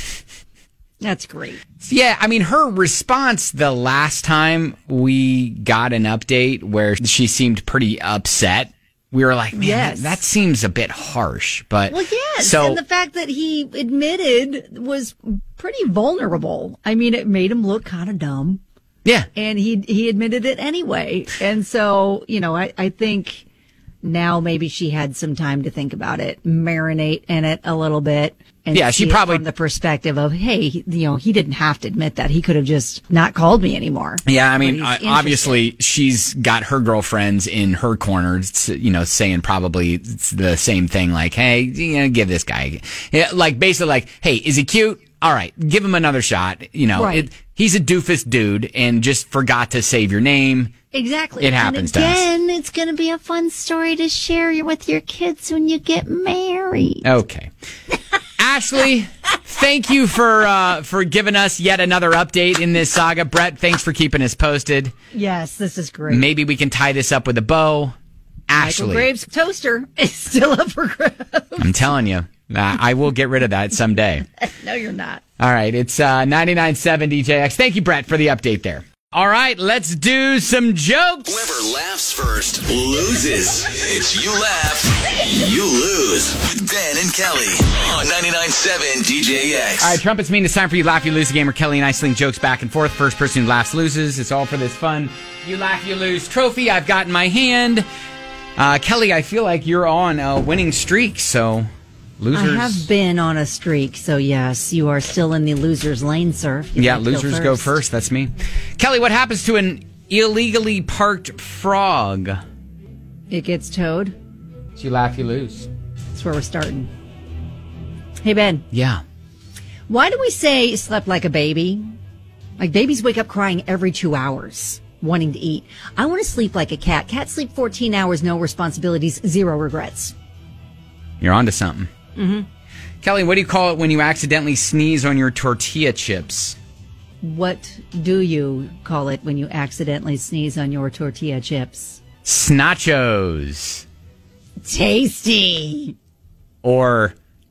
That's great. Yeah, I mean, her response the last time we got an update where she seemed pretty upset, we were like, man, that seems a bit harsh. But well, yes. And the fact that he admitted was pretty vulnerable. I mean, it made him look kind of dumb. Yeah. And he admitted it anyway. And so, I think now maybe she had some time to think about it, marinate in it a little bit. And yeah, she probably from the perspective of, hey, he didn't have to admit that. He could have just not called me anymore. Yeah, I mean, obviously she's got her girlfriends in her corner, saying probably the same thing, like, hey, give this guy, like basically like, hey, is he cute? All right, give him another shot. Right. He's a doofus dude and just forgot to save your name. Exactly. It happens to us. Again, it's going to be a fun story to share with your kids when you get married. Okay. Ashley, thank you for giving us yet another update in this saga. Brett, thanks for keeping us posted. Yes, this is great. Maybe we can tie this up with a bow. Ashley. Michael Graves' toaster is still up for grabs. I'm telling you, I will get rid of that someday. No, you're not. All right, it's 99.7 DJX. Thank you, Brett, for the update there. All right, let's do some jokes. Whoever laughs first loses. It's You Laugh, You Lose with Ben and Kelly on 99.7 DJX. All right, trumpets mean it's time for You Laugh, You Lose, the game where Kelly and I sling jokes back and forth. First person who laughs loses. It's all for this fun You Laugh, You Lose trophy I've got in my hand. Kelly, I feel like you're on a winning streak, so losers. I have been on a streak, so yes, you are still in the loser's lane, sir. Yeah, losers go first. That's me. Kelly, what happens to an illegally parked frog? It gets towed. It's You Laugh, You Lose. That's where we're starting. Hey, Ben. Yeah. Why do we say slept like a baby? Like babies wake up crying every 2 hours, wanting to eat. I want to sleep like a cat. Cats sleep 14 hours, no responsibilities, 0 regrets. You're onto something. Mm-hmm. Kelly, what do you call it when you accidentally sneeze on your tortilla chips? What do you call it when you accidentally sneeze on your tortilla chips? Snachos. Tasty. Or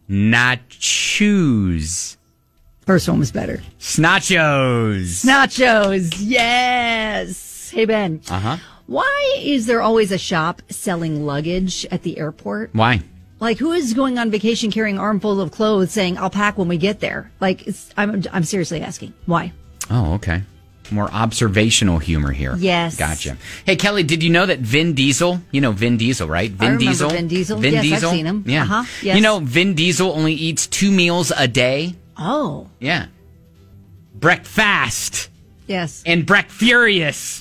nachos. First one was better. Snachos. Nachos. Yes. Hey, Ben. Uh-huh. Why is there always a shop selling luggage at the airport? Why? Like, who is going on vacation carrying an armful of clothes saying, I'll pack when we get there? Like, I'm seriously asking. Why? Oh, okay. More observational humor here. Yes. Gotcha. Hey, Kelly, did you know that Vin Diesel, you know Vin Diesel, right? Vin Diesel. Vin Diesel. Yes, I've seen him. Yeah. Uh-huh. Yes. You know, Vin Diesel only eats 2 meals a day. Oh. Yeah. Breakfast. Yes. And Breakfurious.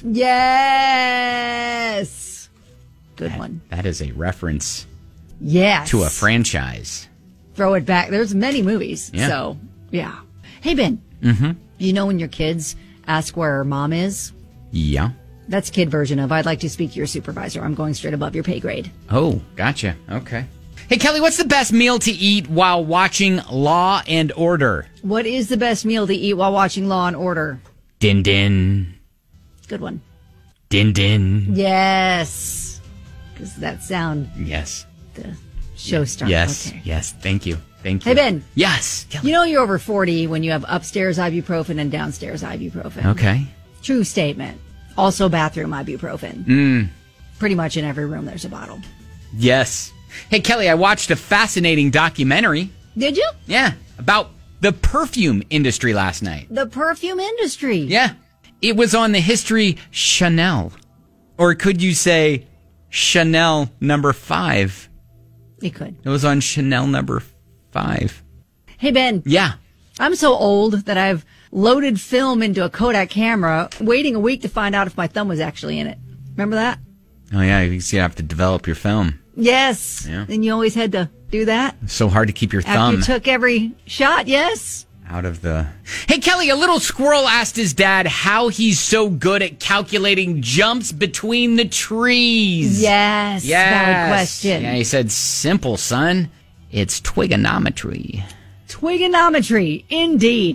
Yes. Good one. That is a reference. Yes. To a franchise. Throw it back. There's many movies. Yeah. So, yeah. Hey, Ben. Mm-hmm. You know when your kids ask where mom is? Yeah. That's kid version of, I'd like to speak to your supervisor. I'm going straight above your pay grade. Oh, gotcha. Okay. Hey, Kelly, what's the best meal to eat while watching Law and Order? What is the best meal to eat while watching Law and Order? Din din. Good one. Din din. Yes. Because that sound. Yes. The show starts. Yes. Okay. Yes. Thank you. Thank you. Hey, Ben. Yes. Kelly. You know you're over 40 when you have upstairs ibuprofen and downstairs ibuprofen. Okay. True statement. Also bathroom ibuprofen. Pretty much in every room there's a bottle. Yes. Hey, Kelly, I watched a fascinating documentary. Did you? Yeah. About the perfume industry last night. The perfume industry. Yeah. It was on the history Chanel. Or could you say Chanel number 5? It could. It was on Chanel number 5. Hey, Ben. Yeah. I'm so old that I've loaded film into a Kodak camera, waiting a week to find out if my thumb was actually in it. Remember that? Oh, yeah. You have to develop your film. Yes. Yeah. And you always had to do that. It's so hard to keep your After thumb you took every shot, yes. out of the... Hey, Kelly, a little squirrel asked his dad how he's so good at calculating jumps between the trees. Yes. Valid question. Yeah, he said, simple, son. It's twigonometry. Twigonometry, indeed.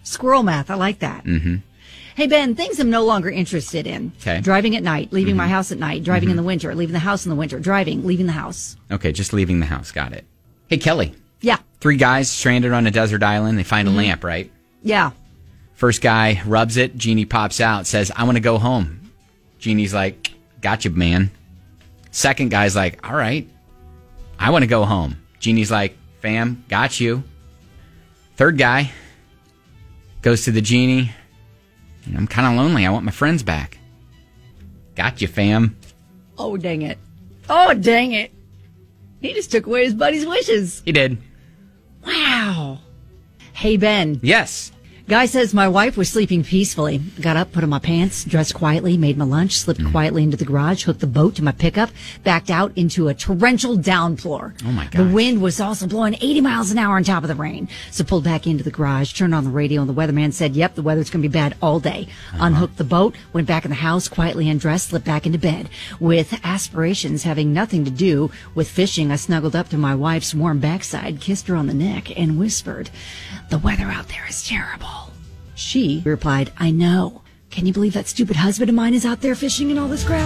Squirrel math. I like that. Mm-hmm. Hey, Ben, things I'm no longer interested in. Okay. Driving at night, leaving my house at night, driving in the winter, leaving the house in the winter, driving, leaving the house. Okay, just leaving the house. Got it. Hey, Kelly. Yeah. 3 guys stranded on a desert island. They find a lamp, right? Yeah. First guy rubs it. Genie pops out, says, I want to go home. Genie's like, gotcha, man. Second guy's like, all right, I want to go home. Genie's like, fam, got you. Third guy goes to the genie. I'm kind of lonely. I want my friends back. Got you, fam. Oh, dang it. Oh, dang it. He just took away his buddy's wishes. He did. Wow. Hey, Ben. Yes. Guy says my wife was sleeping peacefully. Got up, put on my pants, dressed quietly, made my lunch, slipped quietly into the garage, hooked the boat to my pickup, backed out into a torrential downpour. Oh, my God. The wind was also blowing 80 miles an hour on top of the rain. So pulled back into the garage, turned on the radio, and the weatherman said, yep, the weather's going to be bad all day. Unhooked the boat, went back in the house, quietly undressed, slipped back into bed. With aspirations having nothing to do with fishing, I snuggled up to my wife's warm backside, kissed her on the neck, and whispered, the weather out there is terrible. She replied, I know. Can you believe that stupid husband of mine is out there fishing and all this crap?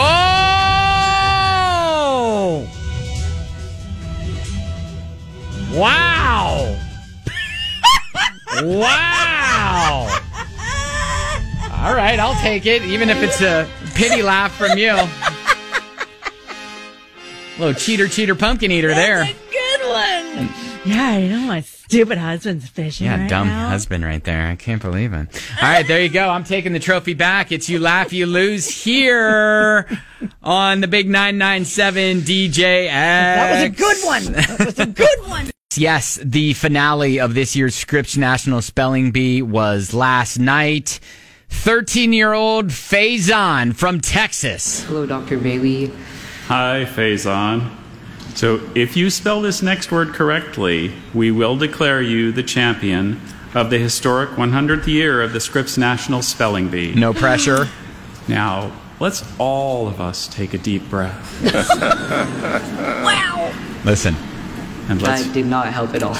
Oh! Wow! Wow! All right, I'll take it, even if it's a pity laugh from you. Little cheater, pumpkin eater there. That's a good one. Yeah, I know my stupid husband's fishing Yeah, right dumb now. husband right there. I can't believe it. All right, there you go. I'm taking the trophy back. It's You Laugh, You Lose here on the Big 997 DJX. That was a good one. That was a good one. Yes, the finale of this year's Scripps National Spelling Bee was last night. 13-year-old Faison from Texas. Hello, Dr. Bailey. Hi, Faison. So if you spell this next word correctly, we will declare you the champion of the historic 100th year of the Scripps National Spelling Bee. No pressure. Now, let's all of us take a deep breath. Wow. Listen. And let's... That did not help at all.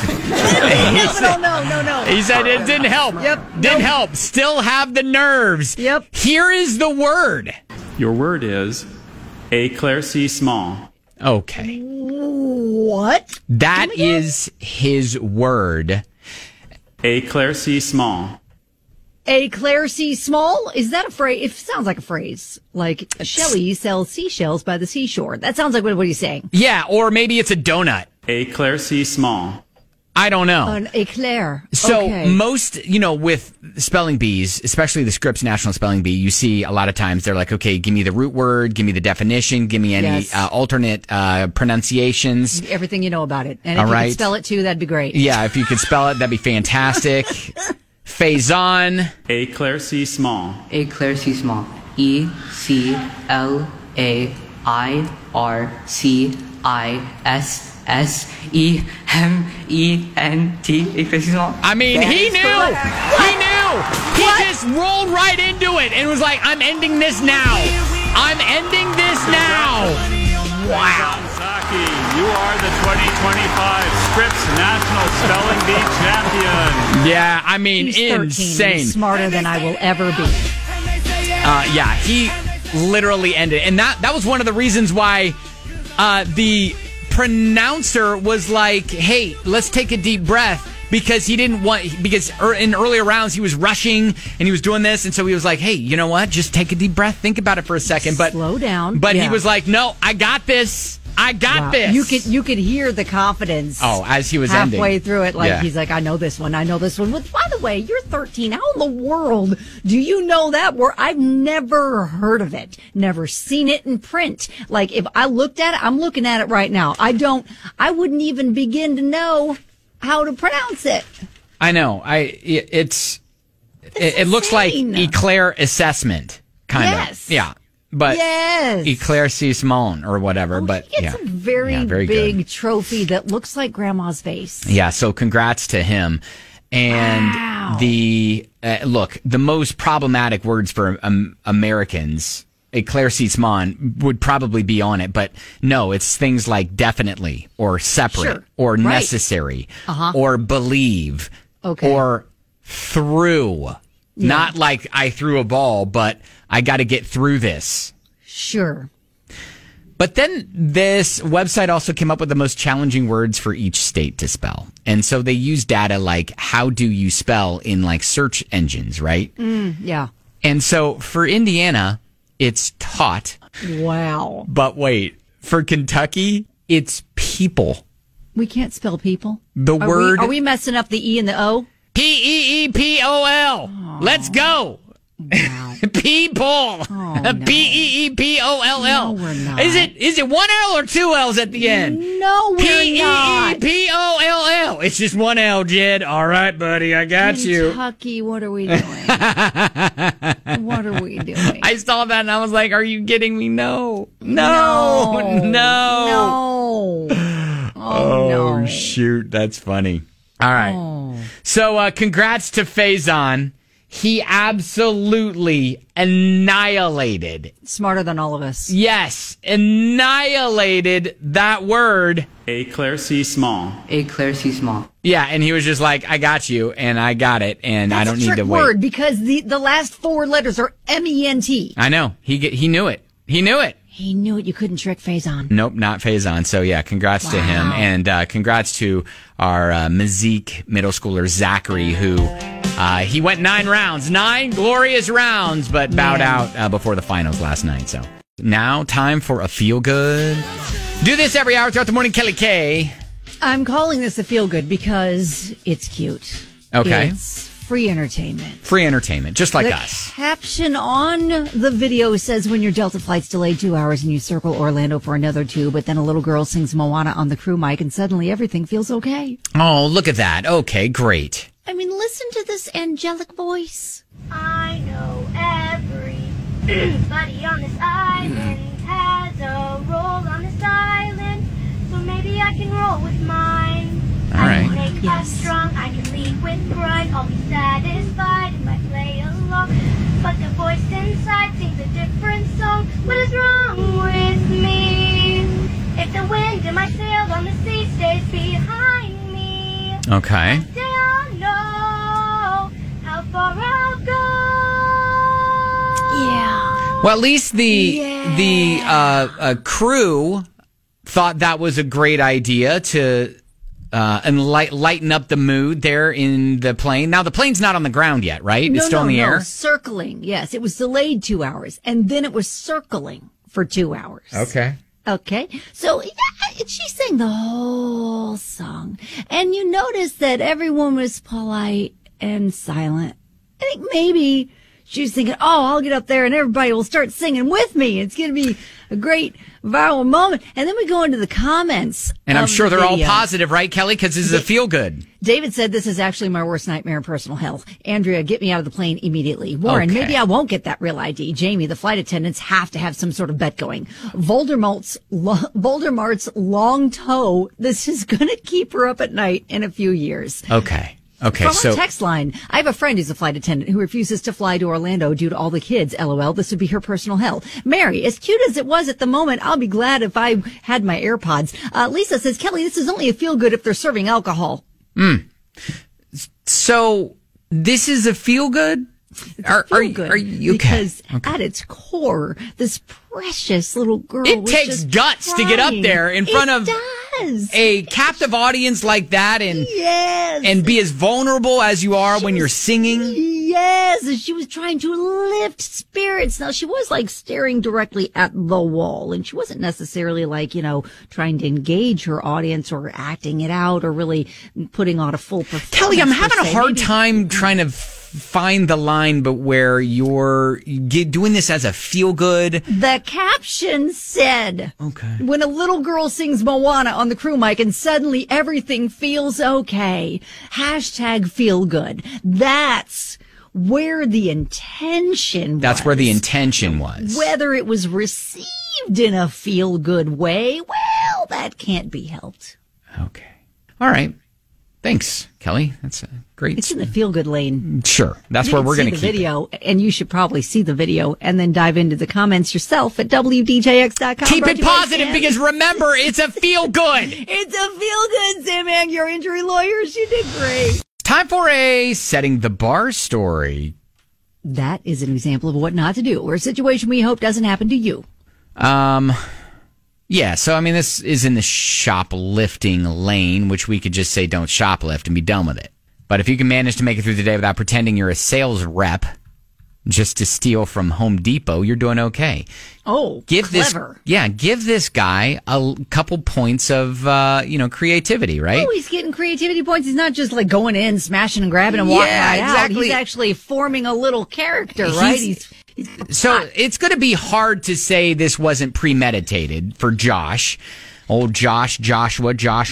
No. He said it didn't help. Yep. Didn't help. Still have the nerves. Yep. Here is the word. Your word is éclaircissement. Okay. What? That is his word. Éclaircissement. Éclaircissement? Is that a phrase? It sounds like a phrase. Like, Shelley sells seashells by the seashore. That sounds like what he's saying. Yeah, or maybe it's a donut. Éclaircissement. I don't know. An éclair. So Okay. most, with spelling bees, especially the Scripps National Spelling Bee, you see a lot of times they're like, okay, give me the root word, give me the definition, give me any Yes. alternate pronunciations. Everything you know about it. And All if you right. could spell it too, that'd be great. Yeah, if you could spell it, that'd be fantastic. Faison. Éclaircissement. Éclaircissement. ECLAIRCISSEMENT. Éclaircissement. I mean, That he is knew. correct. He knew. He just rolled right into it and was like, I'm ending this now. I'm ending this now. Wow. Saki, you are the 2025 Scripps National Spelling Bee champion. Yeah, I mean, He's 13. insane. He's smarter than I will ever be. Yeah, he literally ended it. And that was one of the reasons why the pronouncer was like, hey, let's take a deep breath. Because he didn't want, because in earlier rounds he was rushing and he was doing this, and so he was like, hey, you know what? Just take a deep breath, think about it for a second. But slow down. But Yeah. he was like, no, I got this. I got Wow. this. You could hear the confidence. Oh, as he was halfway ending. through it, like Yeah. he's like, I know this one. By the way, you're 13. How in the world do you know that word? I've never heard of it. Never seen it in print. Like if I looked at it, I'm looking at it right now. I wouldn't even begin to know how to pronounce it. I know. It looks like eclair assessment, kind Yes. of. Yeah. But Yes. éclaircissement or whatever. But It's yeah. a very, Yeah, very big good. trophy that looks like grandma's face. Yeah, so congrats to him. And Wow. the most problematic words for Americans, éclaircissement would probably be on it, but no, it's things like definitely or separate Sure. or Right. necessary Uh-huh. or believe Okay. or through. Not like I threw a ball, but I got to get through this. Sure. But then this website also came up with the most challenging words for each state to spell. And so they use data like how do you spell in like search engines, right? Yeah. And so for Indiana, it's taught. Wow. But wait, for Kentucky, it's people. We can't spell people. Are we messing up the E and the O? P-E-E-P-O-L. Oh. Let's go. Wow. People. Oh, no. P-E-E-P-O-L-L. No, we're not. Is it one L or two L's at the end? No, we're not. P-E-E-P-O-L-L. It's just one L, Jed. All right, buddy, I got you. Kentucky, what are we doing? What are we doing? I saw that and I was like, are you kidding me? No. Oh, no. Shoot. That's funny. All right. Oh. So, congrats to Faison. He absolutely annihilated. Smarter than all of us. Yes. Annihilated that word. Éclaircissement. Yeah. And he was just like, I got you and I got it and I don't need to wait. Word because the last four letters are MENT. I know. He knew it. He knew it. He knew it. You couldn't trick Faison. Nope, not Faison. So, yeah, congrats to him. And congrats to our Mazik middle schooler, Zachary, who he went 9 rounds. 9 glorious rounds, but bowed out before the finals last night. So now time for a feel-good. Do this every hour throughout the morning, Kelly K. I'm calling this a feel-good because it's cute. Okay. It's free entertainment. Free entertainment, just like the us. Caption on the video says, when your Delta flight's delayed 2 hours and you circle Orlando for another 2, but then a little girl sings Moana on the crew mic and suddenly everything feels okay. Oh, look at that. Okay, great. I mean, listen to this angelic voice. I know everybody on this island has a role on this island, so maybe I can roll with mine. All right. I can make us strong, I can lead with pride, I'll be satisfied if I play along. But the voice inside sings a different song. What is wrong with me? If the wind in my sail on the sea stays behind me, Okay. I'll know how far I'll go. Yeah. Well, at least the crew thought that was a great idea to and lighten up the mood there in the plane. Now, the plane's not on the ground yet, right? It's still in the air? Circling. Yes, it was delayed 2 hours, and then it was circling for 2 hours. Okay. So she sang the whole song, and you notice that everyone was polite and silent. I think maybe she was thinking, oh, I'll get up there and everybody will start singing with me. It's going to be a great viral moment. And then we go into the comments. And I'm sure the they're all video. positive, right, Kelly? Because this is a feel-good. David said, this is actually my worst nightmare in personal health. Andrea, get me out of the plane immediately. Warren, Okay. maybe I won't get that real ID. Jamie, the flight attendants have to have some sort of bet going. Voldemort's long toe. This is going to keep her up at night in a few years. Okay, From so our text line, I have a friend who's a flight attendant who refuses to fly to Orlando due to all the kids. LOL. This would be her personal hell. Mary, as cute as it was at the moment, I'll be glad if I had my AirPods. Lisa says, Kelly, this is only a feel good if they're serving alcohol. So this is a feel-good? Are you okay? Because at its core, this precious little girl. It was takes just guts to get up crying. there in front of does. a captive audience like that and be as vulnerable as you are when you're singing. Yes, and she was trying to lift spirits. Now, she was like staring directly at the wall, and she wasn't necessarily like, trying to engage her audience or acting it out or really putting on a full performance. Kelly, I'm having a hard time trying to find the line, but where you're doing this as a feel-good. The caption said, okay, when a little girl sings Moana on the crew mic and suddenly everything feels okay. #feelgood. That's where the intention was. That's where the intention was. Whether it was received in a feel-good way, well, that can't be helped. Okay. All right. Thanks, Kelly. That's a great. It's in the feel-good lane. Sure. That's where we're going to keep the video, and you should probably see the video and then dive into the comments yourself at WDJX.com. Keep it positive because remember, it's a feel-good. It's a feel-good, Sam Ag, your injury lawyers. You did great. Time for a setting the bar story. That is an example of what not to do, or a situation we hope doesn't happen to you. Yeah, so I mean, this is in the shoplifting lane, which we could just say don't shoplift and be done with it. But if you can manage to make it through the day without pretending you're a sales rep just to steal from Home Depot, you're doing okay. Oh, clever. Give this guy a couple points of, creativity, right? Oh, he's getting creativity points. He's not just like going in, smashing and grabbing and walking right exactly. out. He's actually forming a little character, right? So it's going to be hard to say this wasn't premeditated for Josh. Old Joshua,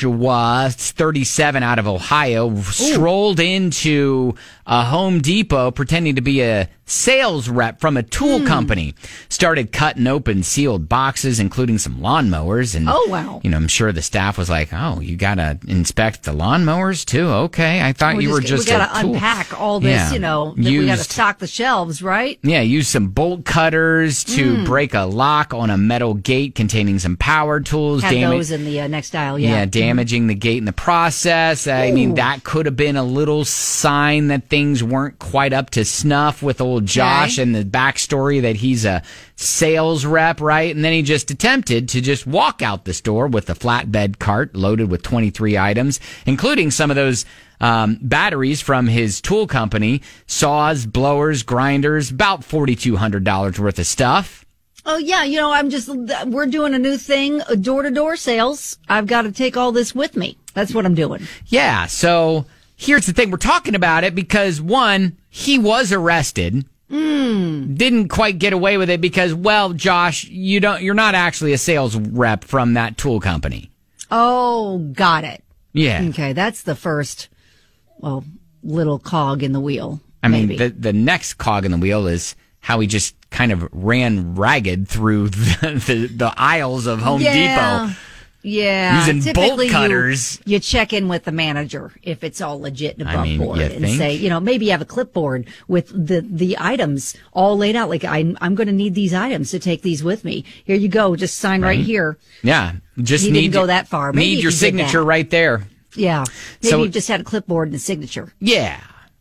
37 out of Ohio, strolled into a Home Depot pretending to be a sales rep from a tool company. Started cutting open sealed boxes, including some lawnmowers. And, I'm sure the staff was like, oh, you got to inspect the lawnmowers too? Okay. I thought you were just we got to unpack all this, we got to stock the shelves, right? Yeah, use some bolt cutters to break a lock on a metal gate containing some power tools. Had those in the next aisle, Yeah, damaging the gate in the process. I mean, that could have been a little sign that things weren't quite up to snuff with old Josh and the backstory that he's a sales rep, right? And then he just attempted to just walk out the store with a flatbed cart loaded with 23 items, including some of those batteries from his tool company, saws, blowers, grinders, about $4,200 worth of stuff. Oh, yeah. We're doing a new thing, door-to-door sales. I've got to take all this with me. That's what I'm doing. Yeah. So here's the thing. We're talking about it because, one, he was arrested. Didn't quite get away with it because, well, Josh, you're not actually a sales rep from that tool company. Oh, got it. Yeah. Okay. That's the first, little cog in the wheel. I mean, the next cog in the wheel is how he just kind of ran ragged through the aisles of Home Depot. Yeah. Using Typically bolt cutters. You check in with the manager if it's all legit and above board and think? say, maybe you have a clipboard with the items all laid out. Like, I'm going to need these items to take these with me. Here you go. Just sign right here. Yeah. Just he didn't go that far. Maybe need your signature right there. Yeah. Maybe you just had a clipboard and a signature. Yeah.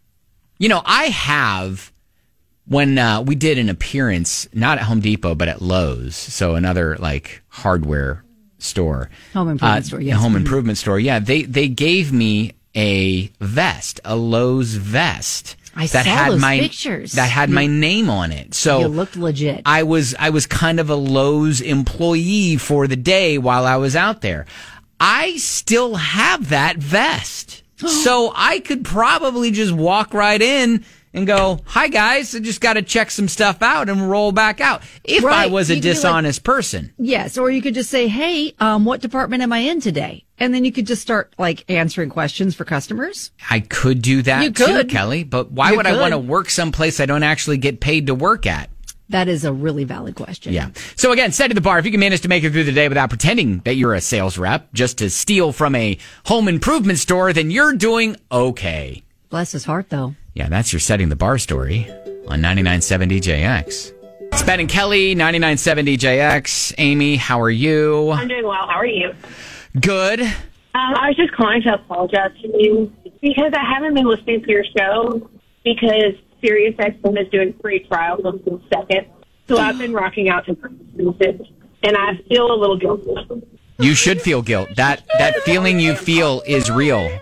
I have, when we did an appearance, not at Home Depot, but at Lowe's, so another hardware store. Home improvement store, yes. Home improvement store, yeah. They gave me a vest, a Lowe's vest. I saw those pictures. That had my name on it. So you looked legit. I was kind of a Lowe's employee for the day while I was out there. I still have that vest. So I could probably just walk right in and go, hi, guys, I just got to check some stuff out and roll back out. If I was a dishonest person. Yes, or you could just say, hey, what department am I in today? And then you could just start, answering questions for customers. I could do that too, Kelly, but why would I want to work someplace I don't actually get paid to work at? That is a really valid question. Yeah. So again, setting the bar, if you can manage to make it through the day without pretending that you're a sales rep just to steal from a home improvement store, then you're doing okay. Bless his heart, though. Yeah, that's your setting the bar story on 99.7 DJX. It's Ben and Kelly, 99.7 DJX. Amy, how are you? I'm doing well. How are you? Good. I was just calling to apologize to you because I haven't been listening to your show because SiriusXM is doing free trials on the 2nd. So I've been rocking out to music, and I feel a little guilty. You should feel guilt. That feeling you feel is real.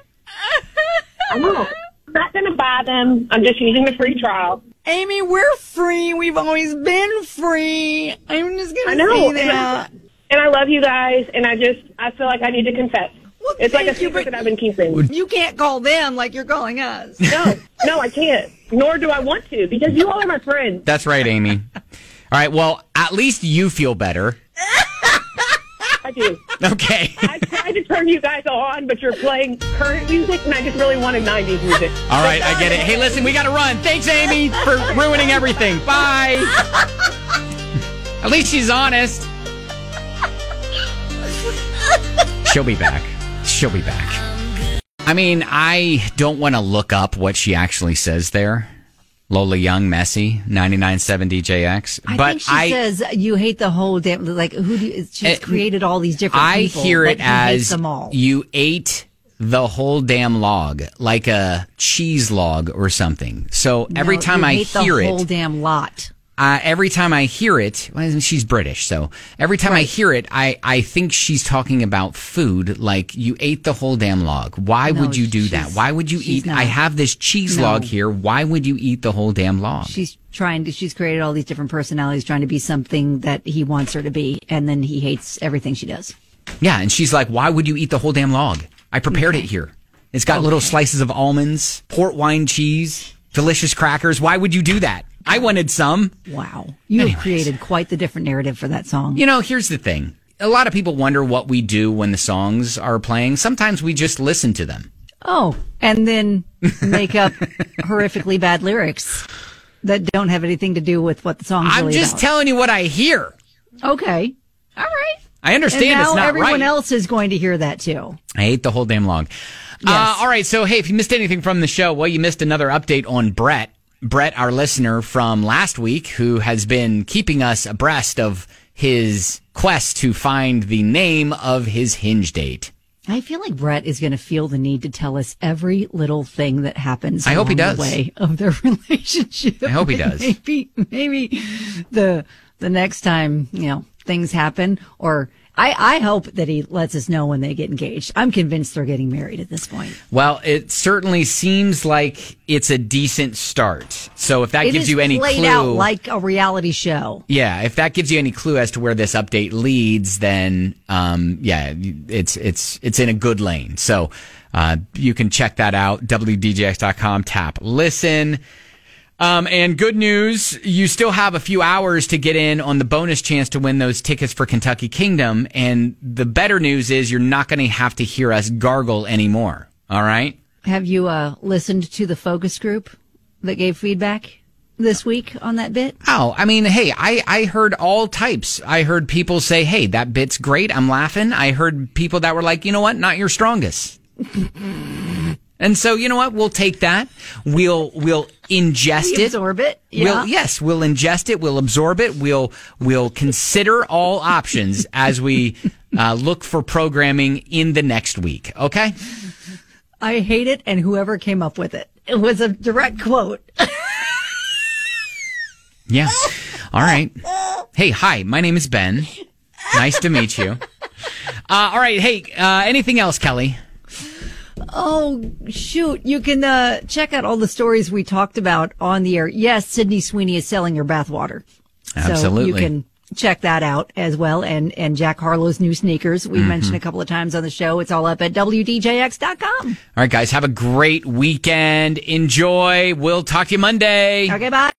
I know. I'm not going to buy them. I'm just using the free trial. Amy, we're free. We've always been free. I'm just going to say that. And I love you guys, and I feel like I need to confess. Well, it's like a secret that I've been keeping. You can't call them like you're calling us. No, I can't. Nor do I want to, because you all are my friends. That's right, Amy. All right, well, at least you feel better. I do. Okay. I tried to turn you guys on, but you're playing current music, and I just really wanted 90s music. All right, I get it. Hey, listen, we got to run. Thanks, Amy, for ruining everything. Bye. At least she's honest. She'll be back. She'll be back. I mean, I don't want to look up what she actually says there. Lola Young, Messy, 99.7 DJX. I think she says you hate the whole damn, she's created all these different people. I hear it as them all. you ate the whole damn log, like a cheese log or something. So every No, time you I hate hear the it, whole damn lot. every time I hear it, well, she's British, so every time I hear it, I think she's talking about food, like you ate the whole damn log. Why No, would you do that? Why would you eat? not. I have this cheese No. log here. Why would you eat the whole damn log? She's created all these different personalities trying to be something that he wants her to be, and then he hates everything she does. Yeah, and she's like, why would you eat the whole damn log? I prepared it here. It's got little slices of almonds, port wine cheese, delicious crackers. Why would you do that? I wanted some. Wow. You have created quite the different narrative for that song. You know, here's the thing. A lot of people wonder what we do when the songs are playing. Sometimes we just listen to them. Oh, and then make up horrifically bad lyrics that don't have anything to do with what the song's I'm really just about. telling you what I hear. Okay. All right. I understand and now it's not everyone right. else is going to hear that too. I ate the whole damn log. Yes. All right, so hey, if you missed anything from the show, well, you missed another update on Brett. Brett, our listener from last week, who has been keeping us abreast of his quest to find the name of his hinge date. I feel like Brett is going to feel the need to tell us every little thing that happens I hope he along does. the way of their relationship. I hope he does. Maybe the next time, things happen, or I hope that he lets us know when they get engaged. I'm convinced they're getting married at this point. Well, it certainly seems like it's a decent start. So if that It gives is you any played clue, out like a reality show. yeah, if that gives you any clue as to where this update leads, then it's in a good lane. So you can check that out. WDJX.com, tap listen. And good news, you still have a few hours to get in on the bonus chance to win those tickets for Kentucky Kingdom. And the better news is you're not going to have to hear us gargle anymore. All right? Have you listened to the focus group that gave feedback this week on that bit? Oh, I mean, hey, I heard all types. I heard people say, hey, that bit's great. I'm laughing. I heard people that were like, you know what? Not your strongest. And so, you know what? We'll take that. We'll ingest it. Absorb it. Yeah. We'll ingest it. We'll absorb it. We'll consider all options as we look for programming in the next week. Okay? I hate it, and whoever came up with it. It was a direct quote. Yeah. All right. Hey, hi. My name is Ben. Nice to meet you. All right. Hey, anything else, Kelly? Oh, shoot. You can check out all the stories we talked about on the air. Yes, Sydney Sweeney is selling her bathwater. Absolutely. So you can check that out as well. And Jack Harlow's new sneakers we mentioned a couple of times on the show. It's all up at WDJX.com. All right, guys. Have a great weekend. Enjoy. We'll talk to you Monday. Okay, bye.